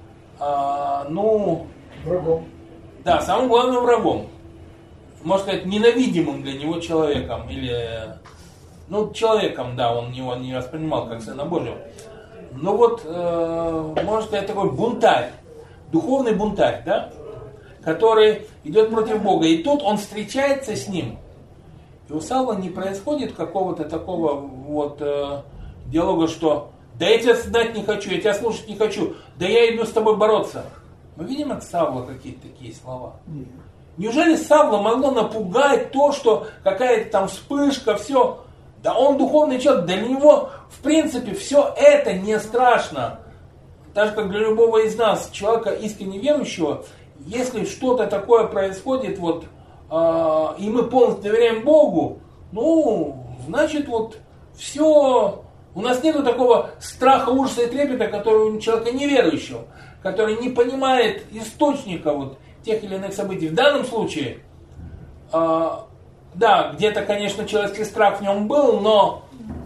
S1: а, ну...
S2: врагом.
S1: Да, самым главным врагом. Можно сказать, ненавидимым для него человеком. Или, ну, человеком, да, он его не воспринимал как Сына Божьего. Но вот, э, можно сказать, такой бунтарь, духовный бунтарь, да, который идет против Бога. И тут он встречается с ним. И у Савла не происходит какого-то такого вот э, диалога, что да я тебя знать не хочу, я тебя слушать не хочу, да я иду с тобой бороться. Мы видим от Савла какие-то такие слова?
S2: Нет.
S1: Неужели Савла могло напугать то, что какая-то там вспышка, все? Да он духовный человек, для него в принципе все это не страшно. Так же как для любого из нас, человека искренне верующего, если что-то такое происходит, вот, э, и мы полностью доверяем Богу, ну, значит вот все, у нас нет такого страха, ужаса и трепета, который у человека неверующего, который не понимает источника вот тех или иных событий. В данном случае, э, да, где-то, конечно, человеческий страх в нем был, но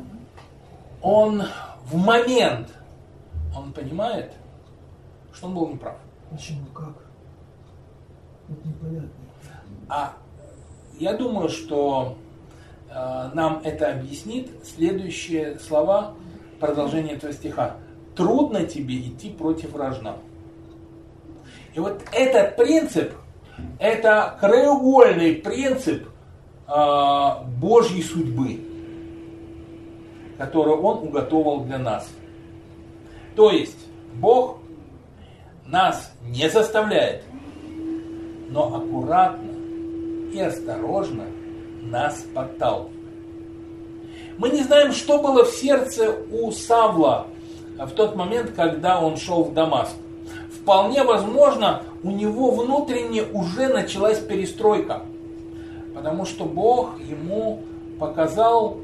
S1: он в момент, он понимает, что он был неправ.
S2: Почему? Как? Вот непонятно.
S1: А я думаю, что э, нам это объяснит следующие слова продолжения этого стиха. Трудно тебе идти против рожна. И вот этот принцип, это краеугольный принцип э, Божьей судьбы, которую Он уготовил для нас. То есть Бог нас не заставляет, но аккуратно и осторожно нас подталкивает. Мы не знаем, что было в сердце у Савла в тот момент, когда он шел в Дамаск. Вполне возможно, у него внутренне уже началась перестройка, потому что Бог ему показал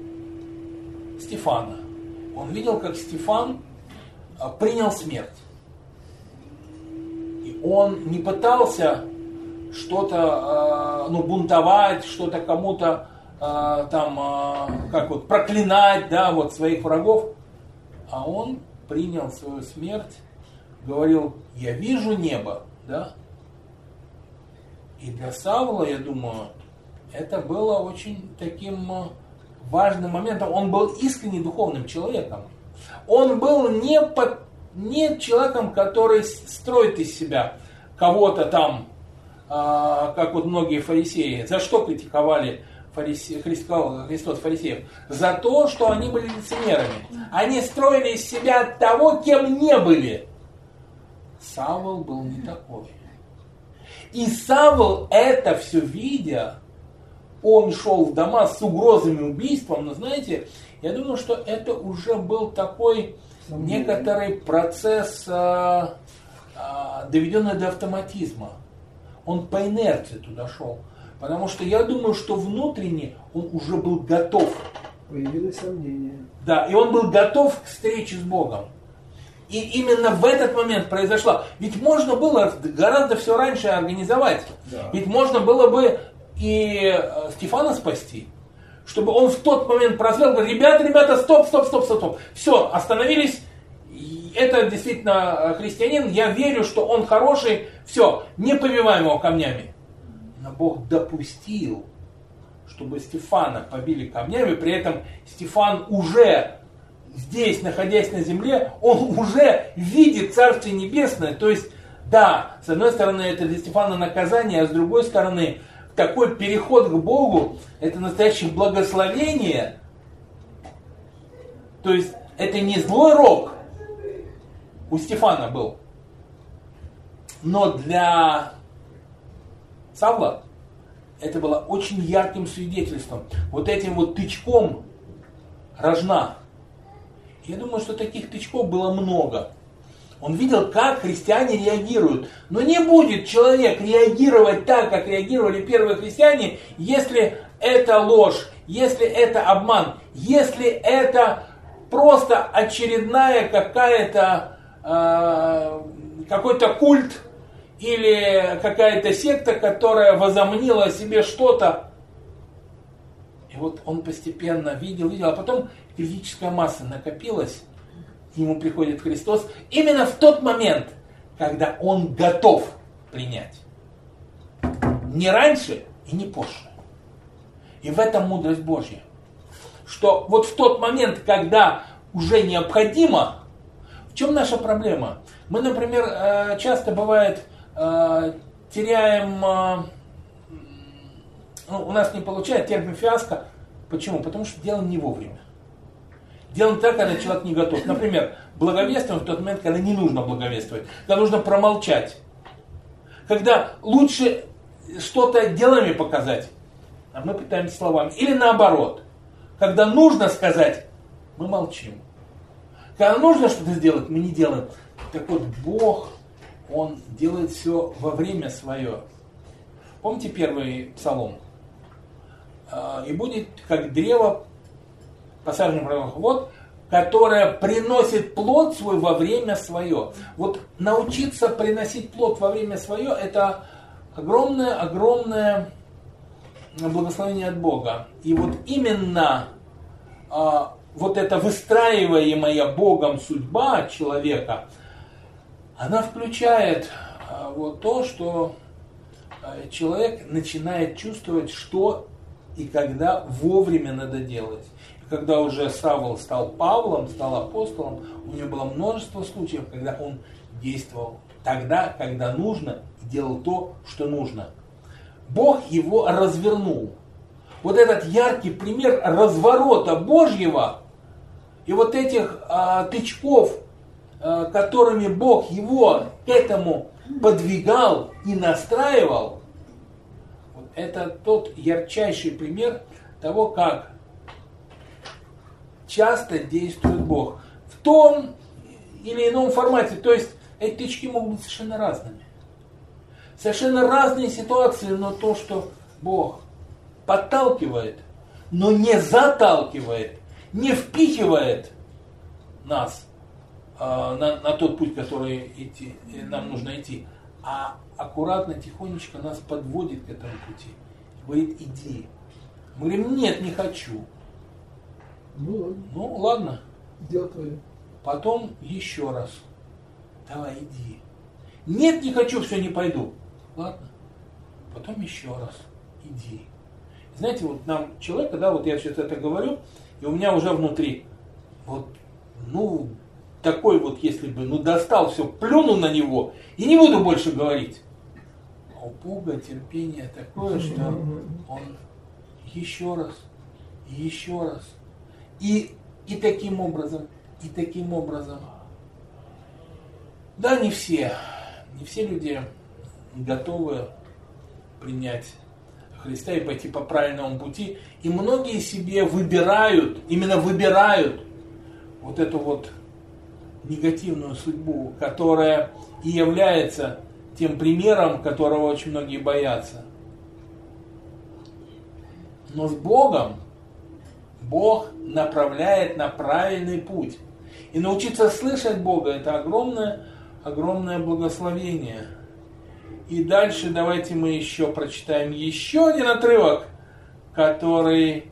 S1: Стефана. Он видел, как Стефан принял смерть. И он не пытался что-то, ну, бунтовать, что-то кому-то там, как вот, проклинать, да, вот своих врагов, а он принял свою смерть, говорил: я вижу небо, да. И для Савла, я думаю, это было очень таким важным моментом. Он был искренне духовным человеком. Он был не, под, не человеком, который строит из себя кого-то там, а, как вот многие фарисеи. За что критиковали фарисе, Христос, Христос фарисеев? За то, что они были лицемерами. Они строили из себя того, кем не были. Савл был не такой. И Савл, это все видя, он шел в Дамаск с угрозами убийством, но знаете, я думаю, что это уже был такой некоторый процесс, а, а, доведенный до автоматизма. Он по инерции туда шел. Потому что я думаю, что внутренне он уже был готов.
S2: Появилось сомнение.
S1: Да, и он был готов к встрече с Богом. И именно в этот момент произошло. Ведь можно было гораздо все раньше организовать. Да. Ведь можно было бы и Стефана спасти. Чтобы он в тот момент прозрел, говорит: ребята, ребята, стоп, стоп, стоп, стоп, стоп. Все, остановились. Это действительно христианин. Я верю, что он хороший. Все, не побиваем его камнями. Но Бог допустил, чтобы Стефана побили камнями. При этом Стефан уже здесь, находясь на земле, он уже видит Царствие Небесное. То есть, да, с одной стороны, это для Стефана наказание, а с другой стороны, такой переход к Богу, это настоящее благословение. То есть, это не злой рок у Стефана был. Но для Савла это было очень ярким свидетельством. Вот этим вот тычком рожна. Я думаю, что таких тычков было много. Он видел, как христиане реагируют. Но не будет человек реагировать так, как реагировали первые христиане, если это ложь, если это обман, если это просто очередная какая-то, э, какой-то культ или какая-то секта, которая возомнила о себе что-то. И вот он постепенно видел, видел, а потом критическая масса накопилась, ему приходит Христос именно в тот момент, когда он готов принять. Не раньше и не позже. И в этом мудрость Божья. Что вот в тот момент, когда уже необходимо, в чем наша проблема? Мы, например, часто бывает теряем, ну, у нас не получается, терпим фиаско. Почему? Потому что делаем не вовремя. Делаем так, когда человек не готов. Например, благовествуем в тот момент, когда не нужно благовествовать, когда нужно промолчать. Когда лучше что-то делами показать, а мы пытаемся словами. Или наоборот, когда нужно сказать, мы молчим. Когда нужно что-то сделать, мы не делаем. Так вот, Бог, Он делает все во время свое. Помните первый псалом? И будет как древо, посаженное в правых вод, которое приносит плод свой во время свое. Вот научиться приносить плод во время свое, это огромное-огромное благословение от Бога. И вот именно а, вот эта выстраиваемая Богом судьба человека, она включает а, вот то, что а, человек начинает чувствовать, что и когда вовремя надо делать. И когда уже Савл стал Павлом, стал апостолом, у него было множество случаев, когда он действовал тогда, когда нужно, и делал то, что нужно. Бог его развернул. Вот этот яркий пример разворота Божьего и вот этих а, тычков, а, которыми Бог его к этому подвигал и настраивал, вот это тот ярчайший пример того, как часто действует Бог. В том или ином формате. То есть эти тычки могут быть совершенно разными. Совершенно разные ситуации, но то, что Бог подталкивает, но не заталкивает, не впихивает нас э, на, на тот путь, который идти, нам нужно идти, а аккуратно, тихонечко нас подводит к этому пути. Говорит, иди. Мы говорим, нет, не хочу.
S2: Ну,
S1: ну ладно.
S2: Дело твое.
S1: Потом еще раз. Давай, иди. Нет, не хочу, все, не пойду. Ладно. Потом еще раз. Иди. Знаете, вот нам человека, да, вот я сейчас это говорю, и у меня уже внутри, вот, ну, такой вот, если бы, ну, достал все, плюнул на него, и не буду больше говорить. А у Бога терпение такое, что он еще раз, и еще раз. И, и таким образом, и таким образом. Да, не все, не все люди готовы принять Христа и пойти по правильному пути. И многие себе выбирают, именно выбирают вот эту вот негативную судьбу, которая и является тем примером, которого очень многие боятся. Но с Богом Бог направляет на правильный путь. И научиться слышать Бога – это огромное, огромное благословение. И дальше давайте мы еще прочитаем еще один отрывок, который,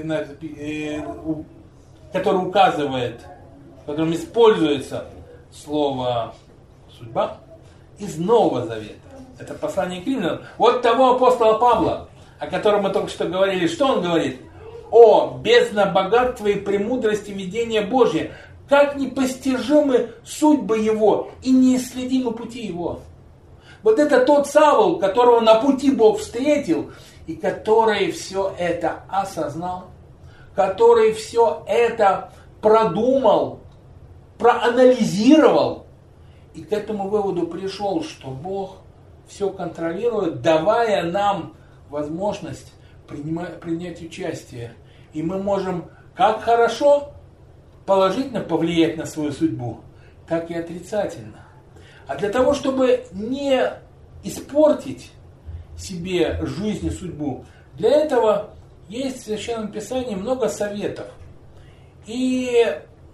S1: который указывает, которым используется слово «судьба» из Нового Завета. Это послание к Римлянам. Вот того апостола Павла, о котором мы только что говорили. Что он говорит? «О, бездна богатства и премудрости видения Божия! Как непостижимы судьбы его и неисследимы пути его». Вот это тот Савл, которого на пути Бог встретил, и который все это осознал, который все это продумал, проанализировал, и к этому выводу пришел, что Бог все контролирует, давая нам возможность принимать, принять участие. И мы можем как хорошо положительно повлиять на свою судьбу, так и отрицательно. А для того, чтобы не испортить себе жизнь и судьбу, для этого есть в Священном Писании много советов. И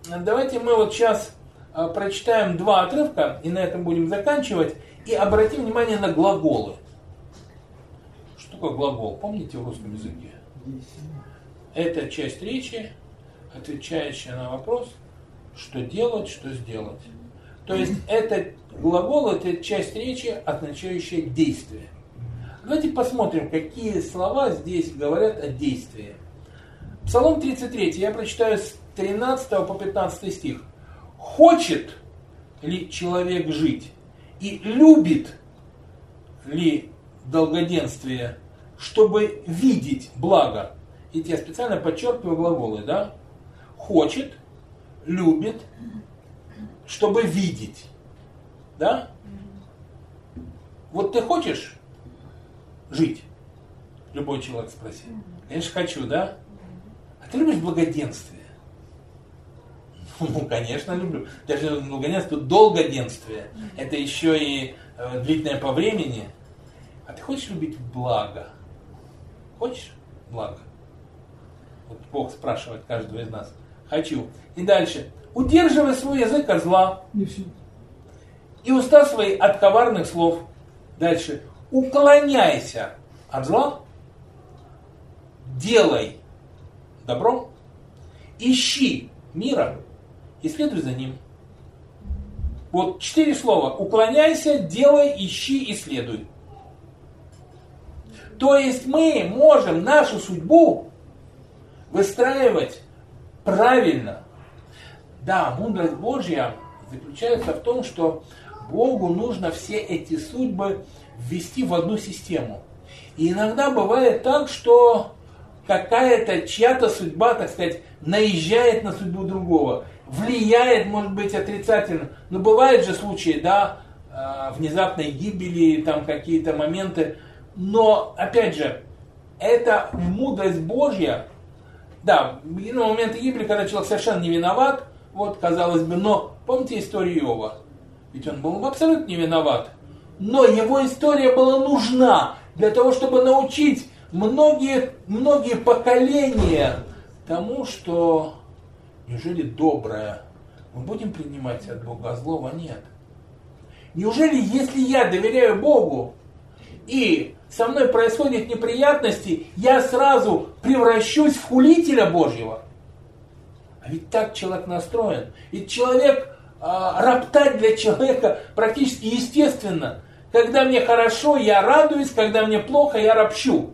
S1: давайте мы вот сейчас прочитаем два отрывка, и на этом будем заканчивать, и обратим внимание на глаголы. Что такое глагол? Помните в русском языке? Это часть речи, отвечающая на вопрос, что делать, что сделать. То есть это глагол, это часть речи, означающая действие. Давайте посмотрим, какие слова здесь говорят о действии. Псалом тридцать три, я прочитаю с тринадцатого по пятнадцатый стих. «Хочет ли человек жить и любит ли долгоденствие, чтобы видеть благо?» И я специально подчеркиваю глаголы, да? Хочет, любит, чтобы видеть. Да? Вот ты хочешь жить? Любой человек спросил. Конечно, хочу, да? А ты любишь благоденствие? Ну, конечно, люблю. Даже благоденствие, долгоденствие. Это еще и э, длительное по времени. А ты хочешь любить благо? Хочешь благо? Вот Бог спрашивает каждого из нас. Хочу. И дальше. Удерживай свой язык от зла. И уста свои от коварных слов. Дальше. Уклоняйся от зла. Делай добро. Ищи мира. И следуй за ним. Вот четыре слова. Уклоняйся, делай, ищи и следуй. То есть мы можем нашу судьбу выстраивать правильно. Да, мудрость Божья заключается в том, что Богу нужно все эти судьбы ввести в одну систему. И иногда бывает так, что какая-то чья-то судьба, так сказать, наезжает на судьбу другого, влияет, может быть, отрицательно. Но бывают же случаи, да, внезапной гибели, там какие-то моменты. Но, опять же, это мудрость Божья. Да, были моменты гибели, когда человек совершенно не виноват, вот, казалось бы, но помните историю Иова? Ведь он был абсолютно не виноват. Но его история была нужна для того, чтобы научить многие, многие поколения тому, что неужели доброе мы будем принимать от Бога, а злого нет? Неужели, если я доверяю Богу, и со мной происходят неприятности, я сразу превращусь в хулителя Божьего? А ведь так человек настроен. Ведь человек, а, роптать для человека практически естественно. Когда мне хорошо, я радуюсь, когда мне плохо, я ропщу.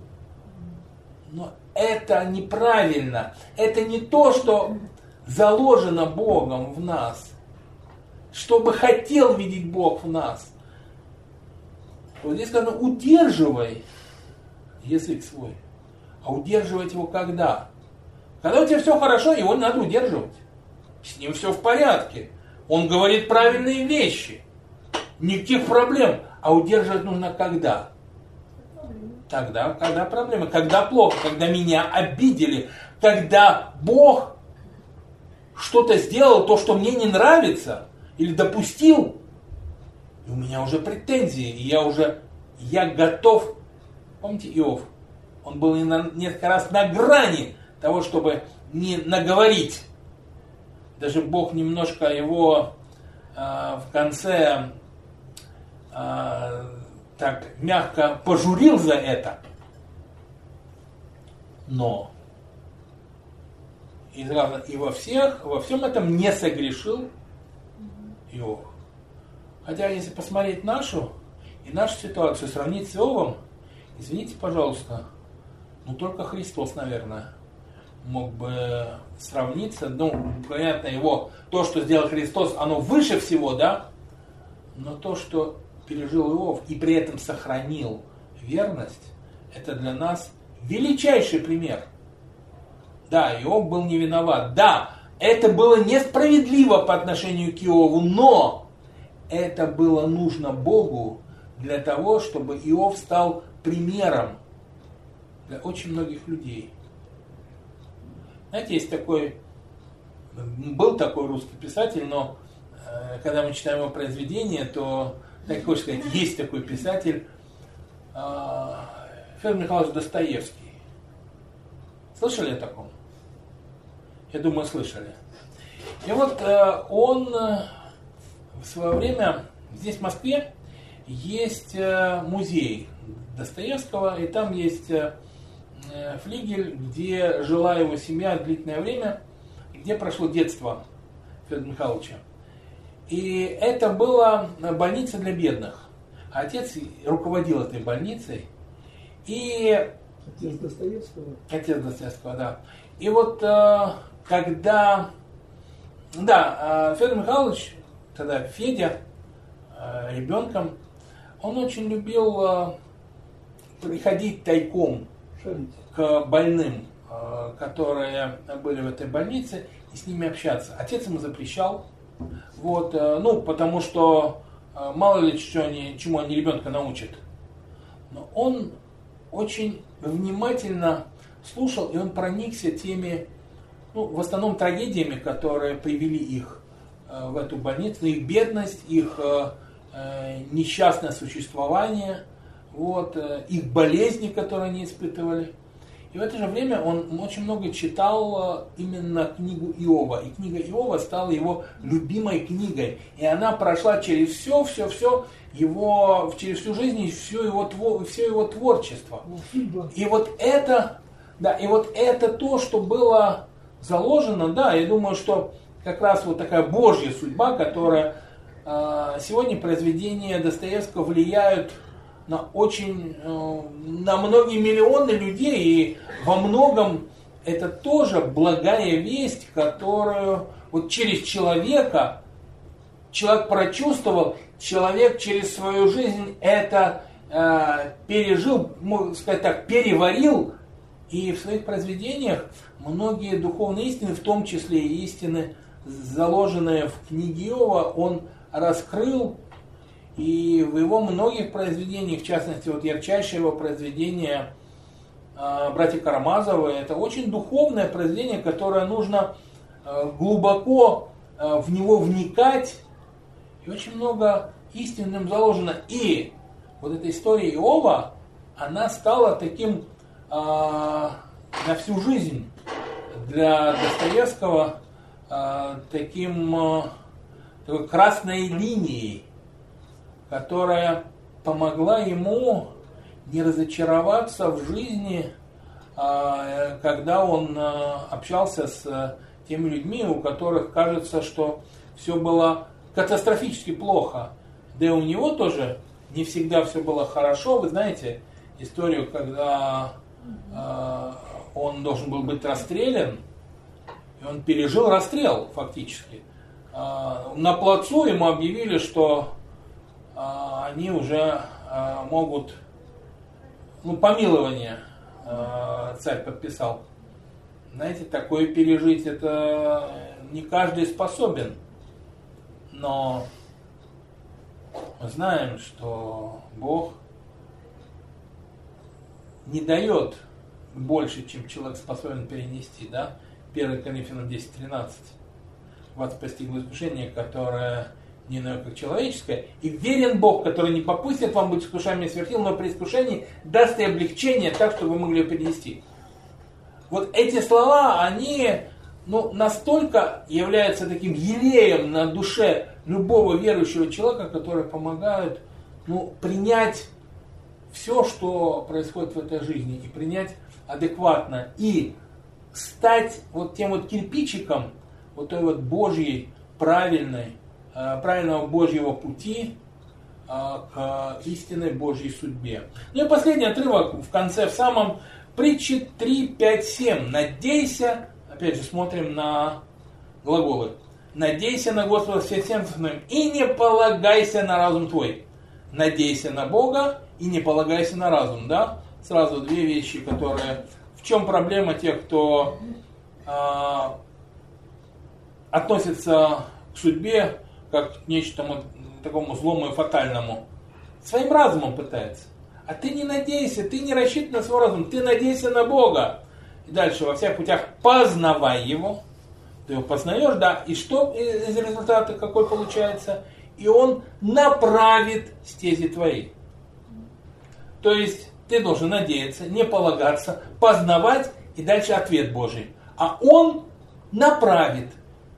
S1: Но это неправильно. Это не то, что заложено Богом в нас. Что бы хотел видеть Бог в нас. Вот здесь сказано, удерживай язык свой. А удерживать его когда? Когда у тебя все хорошо, его не надо удерживать. С ним все в порядке. Он говорит правильные вещи. Никаких проблем. А удерживать нужно когда? Тогда, когда проблемы. Когда плохо, когда меня обидели. Когда Бог что-то сделал, то, что мне не нравится, или допустил, и у меня уже претензии, и я уже, я готов. Помните Иов? Он был несколько раз на грани того, чтобы не наговорить. Даже Бог немножко его э, в конце э, так мягко пожурил за это. Но и, и во всех, во всем этом не согрешил Иов. Хотя, если посмотреть нашу и нашу ситуацию, сравнить с Иовом, извините, пожалуйста, ну только Христос, наверное, мог бы сравниться. Ну, понятно, его, то, что сделал Христос, оно выше всего, да? Но то, что пережил Иов и при этом сохранил верность, это для нас величайший пример. Да, Иов был не виноват. Да, это было несправедливо по отношению к Иову, но это было нужно Богу для того, чтобы Иов стал примером для очень многих людей. Знаете, есть такой, был такой русский писатель, но э, когда мы читаем его произведения, то, так хочется сказать, есть такой писатель э, Федор Михайлович Достоевский. Слышали о таком? Я думаю, слышали. И вот э, он э, в свое время, здесь в Москве, есть э, музей Достоевского, и там есть э, флигель, где жила его семья длительное время, где прошло детство Федора Михайловича. И это была больница для бедных. Отец руководил этой больницей. И...
S2: Отец Достоевского?
S1: Отец Достоевского, да. И вот э, когда... Да, Федор Михайлович, тогда Федя, э, ребенком, он очень любил э, приходить тайком
S2: Шарить.
S1: К больным, э, которые были в этой больнице, и с ними общаться. Отец ему запрещал. Вот, э, ну, потому что э, мало ли что они, чему они ребенка научат. Но он очень внимательно слушал, и он проникся теми, ну, в основном трагедиями, которые привели их э, в эту больницу, их бедность, их э, э, несчастное существование, вот, э, их болезни, которые они испытывали. И в это же время он очень много читал именно книгу Иова. И книга Иова стала его любимой книгой. И она прошла через все, все, все его, через всю жизнь и все его, все его творчество. И вот это, да, и вот это то, что было заложено, да, я думаю, что как раз вот такая Божья судьба, которая э, сегодня произведения Достоевского влияют на очень, на многие миллионы людей, и во многом это тоже благая весть, которую вот через человека, человек прочувствовал, человек через свою жизнь это э, пережил, можно сказать так, переварил, и в своих произведениях многие духовные истины, в том числе и истины, заложенные в книге Иова, он раскрыл. И в его многих произведениях, в частности, вот ярчайшее его произведение э, «Братья Карамазовы», это очень духовное произведение, которое нужно э, глубоко э, в него вникать, и очень много истин в нем заложено. И вот эта история Иова, она стала таким э, на всю жизнь для Достоевского э, таким э, такой красной линией, которая помогла ему не разочароваться в жизни, когда он общался с теми людьми, у которых кажется, что все было катастрофически плохо. Да и у него тоже не всегда все было хорошо. Вы знаете историю, когда он должен был быть расстрелян, и он пережил расстрел фактически. На плацу ему объявили, что они уже могут, ну, помилование царь подписал. Знаете, такое пережить, это не каждый способен. Но мы знаем, что Бог не дает больше, чем человек способен перенести, да? первое Коринфянам десять тринадцать. Вас постигло искушение, которое не иное, как человеческое, и верен Бог, который не попустит вам быть искушаемыми сверх, но при искушении даст и облегчение так, чтобы вы могли перенести. Вот эти слова, они, ну, настолько являются таким елеем на душе любого верующего человека, которые помогают, ну, принять все, что происходит в этой жизни, и принять адекватно, и стать вот тем вот кирпичиком вот той вот Божьей правильной, правильного Божьего пути к истинной Божьей судьбе. Ну и последний отрывок в конце, в самом притче три, пять, семь. Надейся, опять же смотрим на глаголы. Надейся на Господа всем сердцем твоим и не полагайся на разум твой. Надейся на Бога и не полагайся на разум, да? Сразу две вещи, которые... В чем проблема тех, кто э, относится к судьбе как к нечто такому злому и фатальному? Своим разумом пытается. А ты не надейся, ты не рассчитывай на свой разум, ты надейся на Бога. И дальше, во всех путях познавай Его. Ты его познаешь, да, и что из результата какой получается? И Он направит стези твои. То есть ты должен надеяться, не полагаться, познавать, и дальше ответ Божий. А Он направит.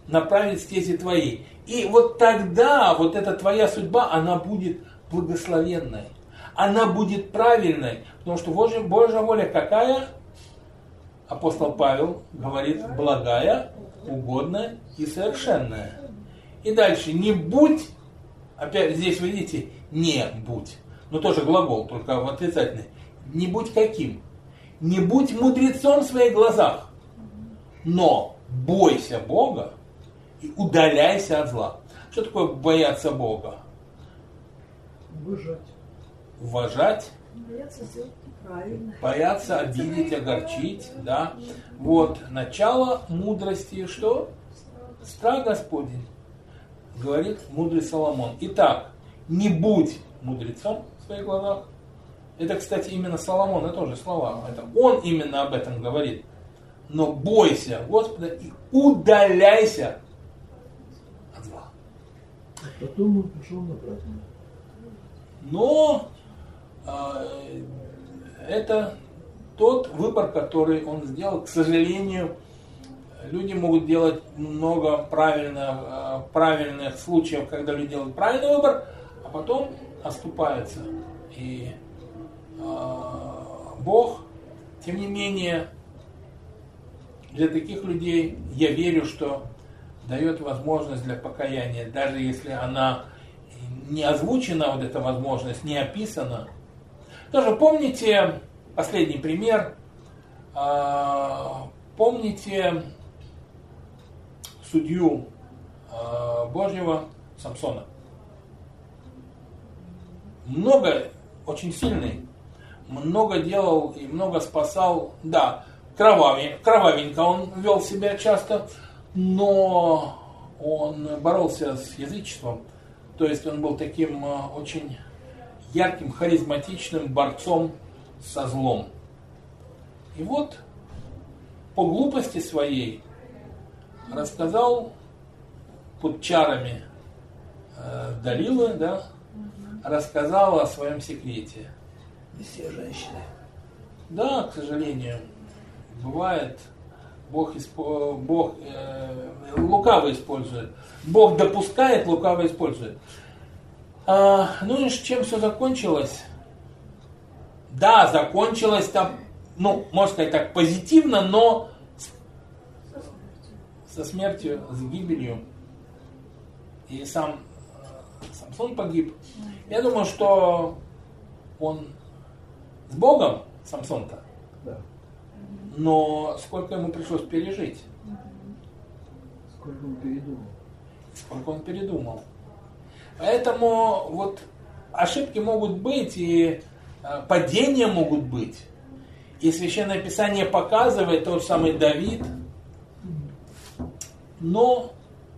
S1: направить стези твои. И вот тогда вот эта твоя судьба, она будет благословенной. Она будет правильной. Потому что Божья, Божья воля какая? Апостол Павел говорит, благая, угодная и совершенная. И дальше, не будь, опять здесь вы видите, не будь. Но тоже глагол, только в отрицательный. Не будь каким? Не будь мудрецом в своих глазах. Но бойся Бога и удаляйся от зла. Что такое бояться Бога?
S2: Уважать.
S1: Уважать.
S3: Бояться сделать неправильно.
S1: Бояться обидеть, огорчить. Да. Вот. Начало мудрости что? Страх Господень. Говорит мудрый Соломон. Итак, не будь мудрецом в своих глазах. Это, кстати, именно Соломон, это тоже слова. Это он именно об этом говорит. Но бойся Господа и удаляйся от зла.
S2: Потом он пошел на праздник.
S1: Но э, это тот выбор, который он сделал. К сожалению, люди могут делать много правильных, э, правильных случаев, когда люди делают правильный выбор, а потом оступаются. И э, Бог, тем не менее, для таких людей я верю, что дает возможность для покаяния, даже если она не озвучена, вот эта возможность, не описана. Тоже помните, последний пример, помните судью Божьего Самсона. Много, очень сильный, много делал и много спасал, да, кровавенько, кровавенько он вел себя часто, но он боролся с язычеством. То есть он был таким очень ярким, харизматичным борцом со злом. И вот по глупости своей рассказал под чарами э, Далилы, да, рассказал о своем секрете.
S2: И все женщины.
S1: Да, к сожалению, бывает, Бог, испо... Бог э, лукаво использует. Бог допускает, лукаво использует. А, ну и чем все закончилось? Да, закончилось там, ну, можно сказать так, позитивно, но со смертью, с гибелью. И сам Самсон погиб. Я думаю, что он с Богом, Самсон-то,
S2: Да.
S1: но сколько ему пришлось пережить.
S2: Сколько он передумал.
S1: Сколько он передумал. Поэтому вот ошибки могут быть, и падения могут быть. И Священное Писание показывает, тот самый Давид. Но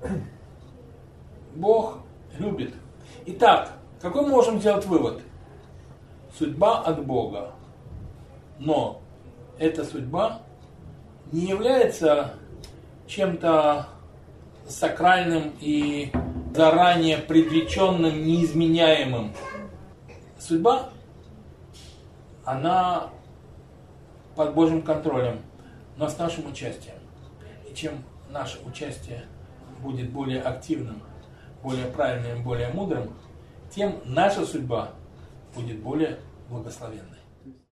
S1: Бог любит. Итак, какой мы можем сделать вывод? Судьба от Бога. Но эта судьба не является чем-то сакральным и заранее предреченным, неизменяемым. Судьба, она под Божьим контролем, но с нашим участием. И чем наше участие будет более активным, более правильным, более мудрым, тем наша судьба будет более благословенной.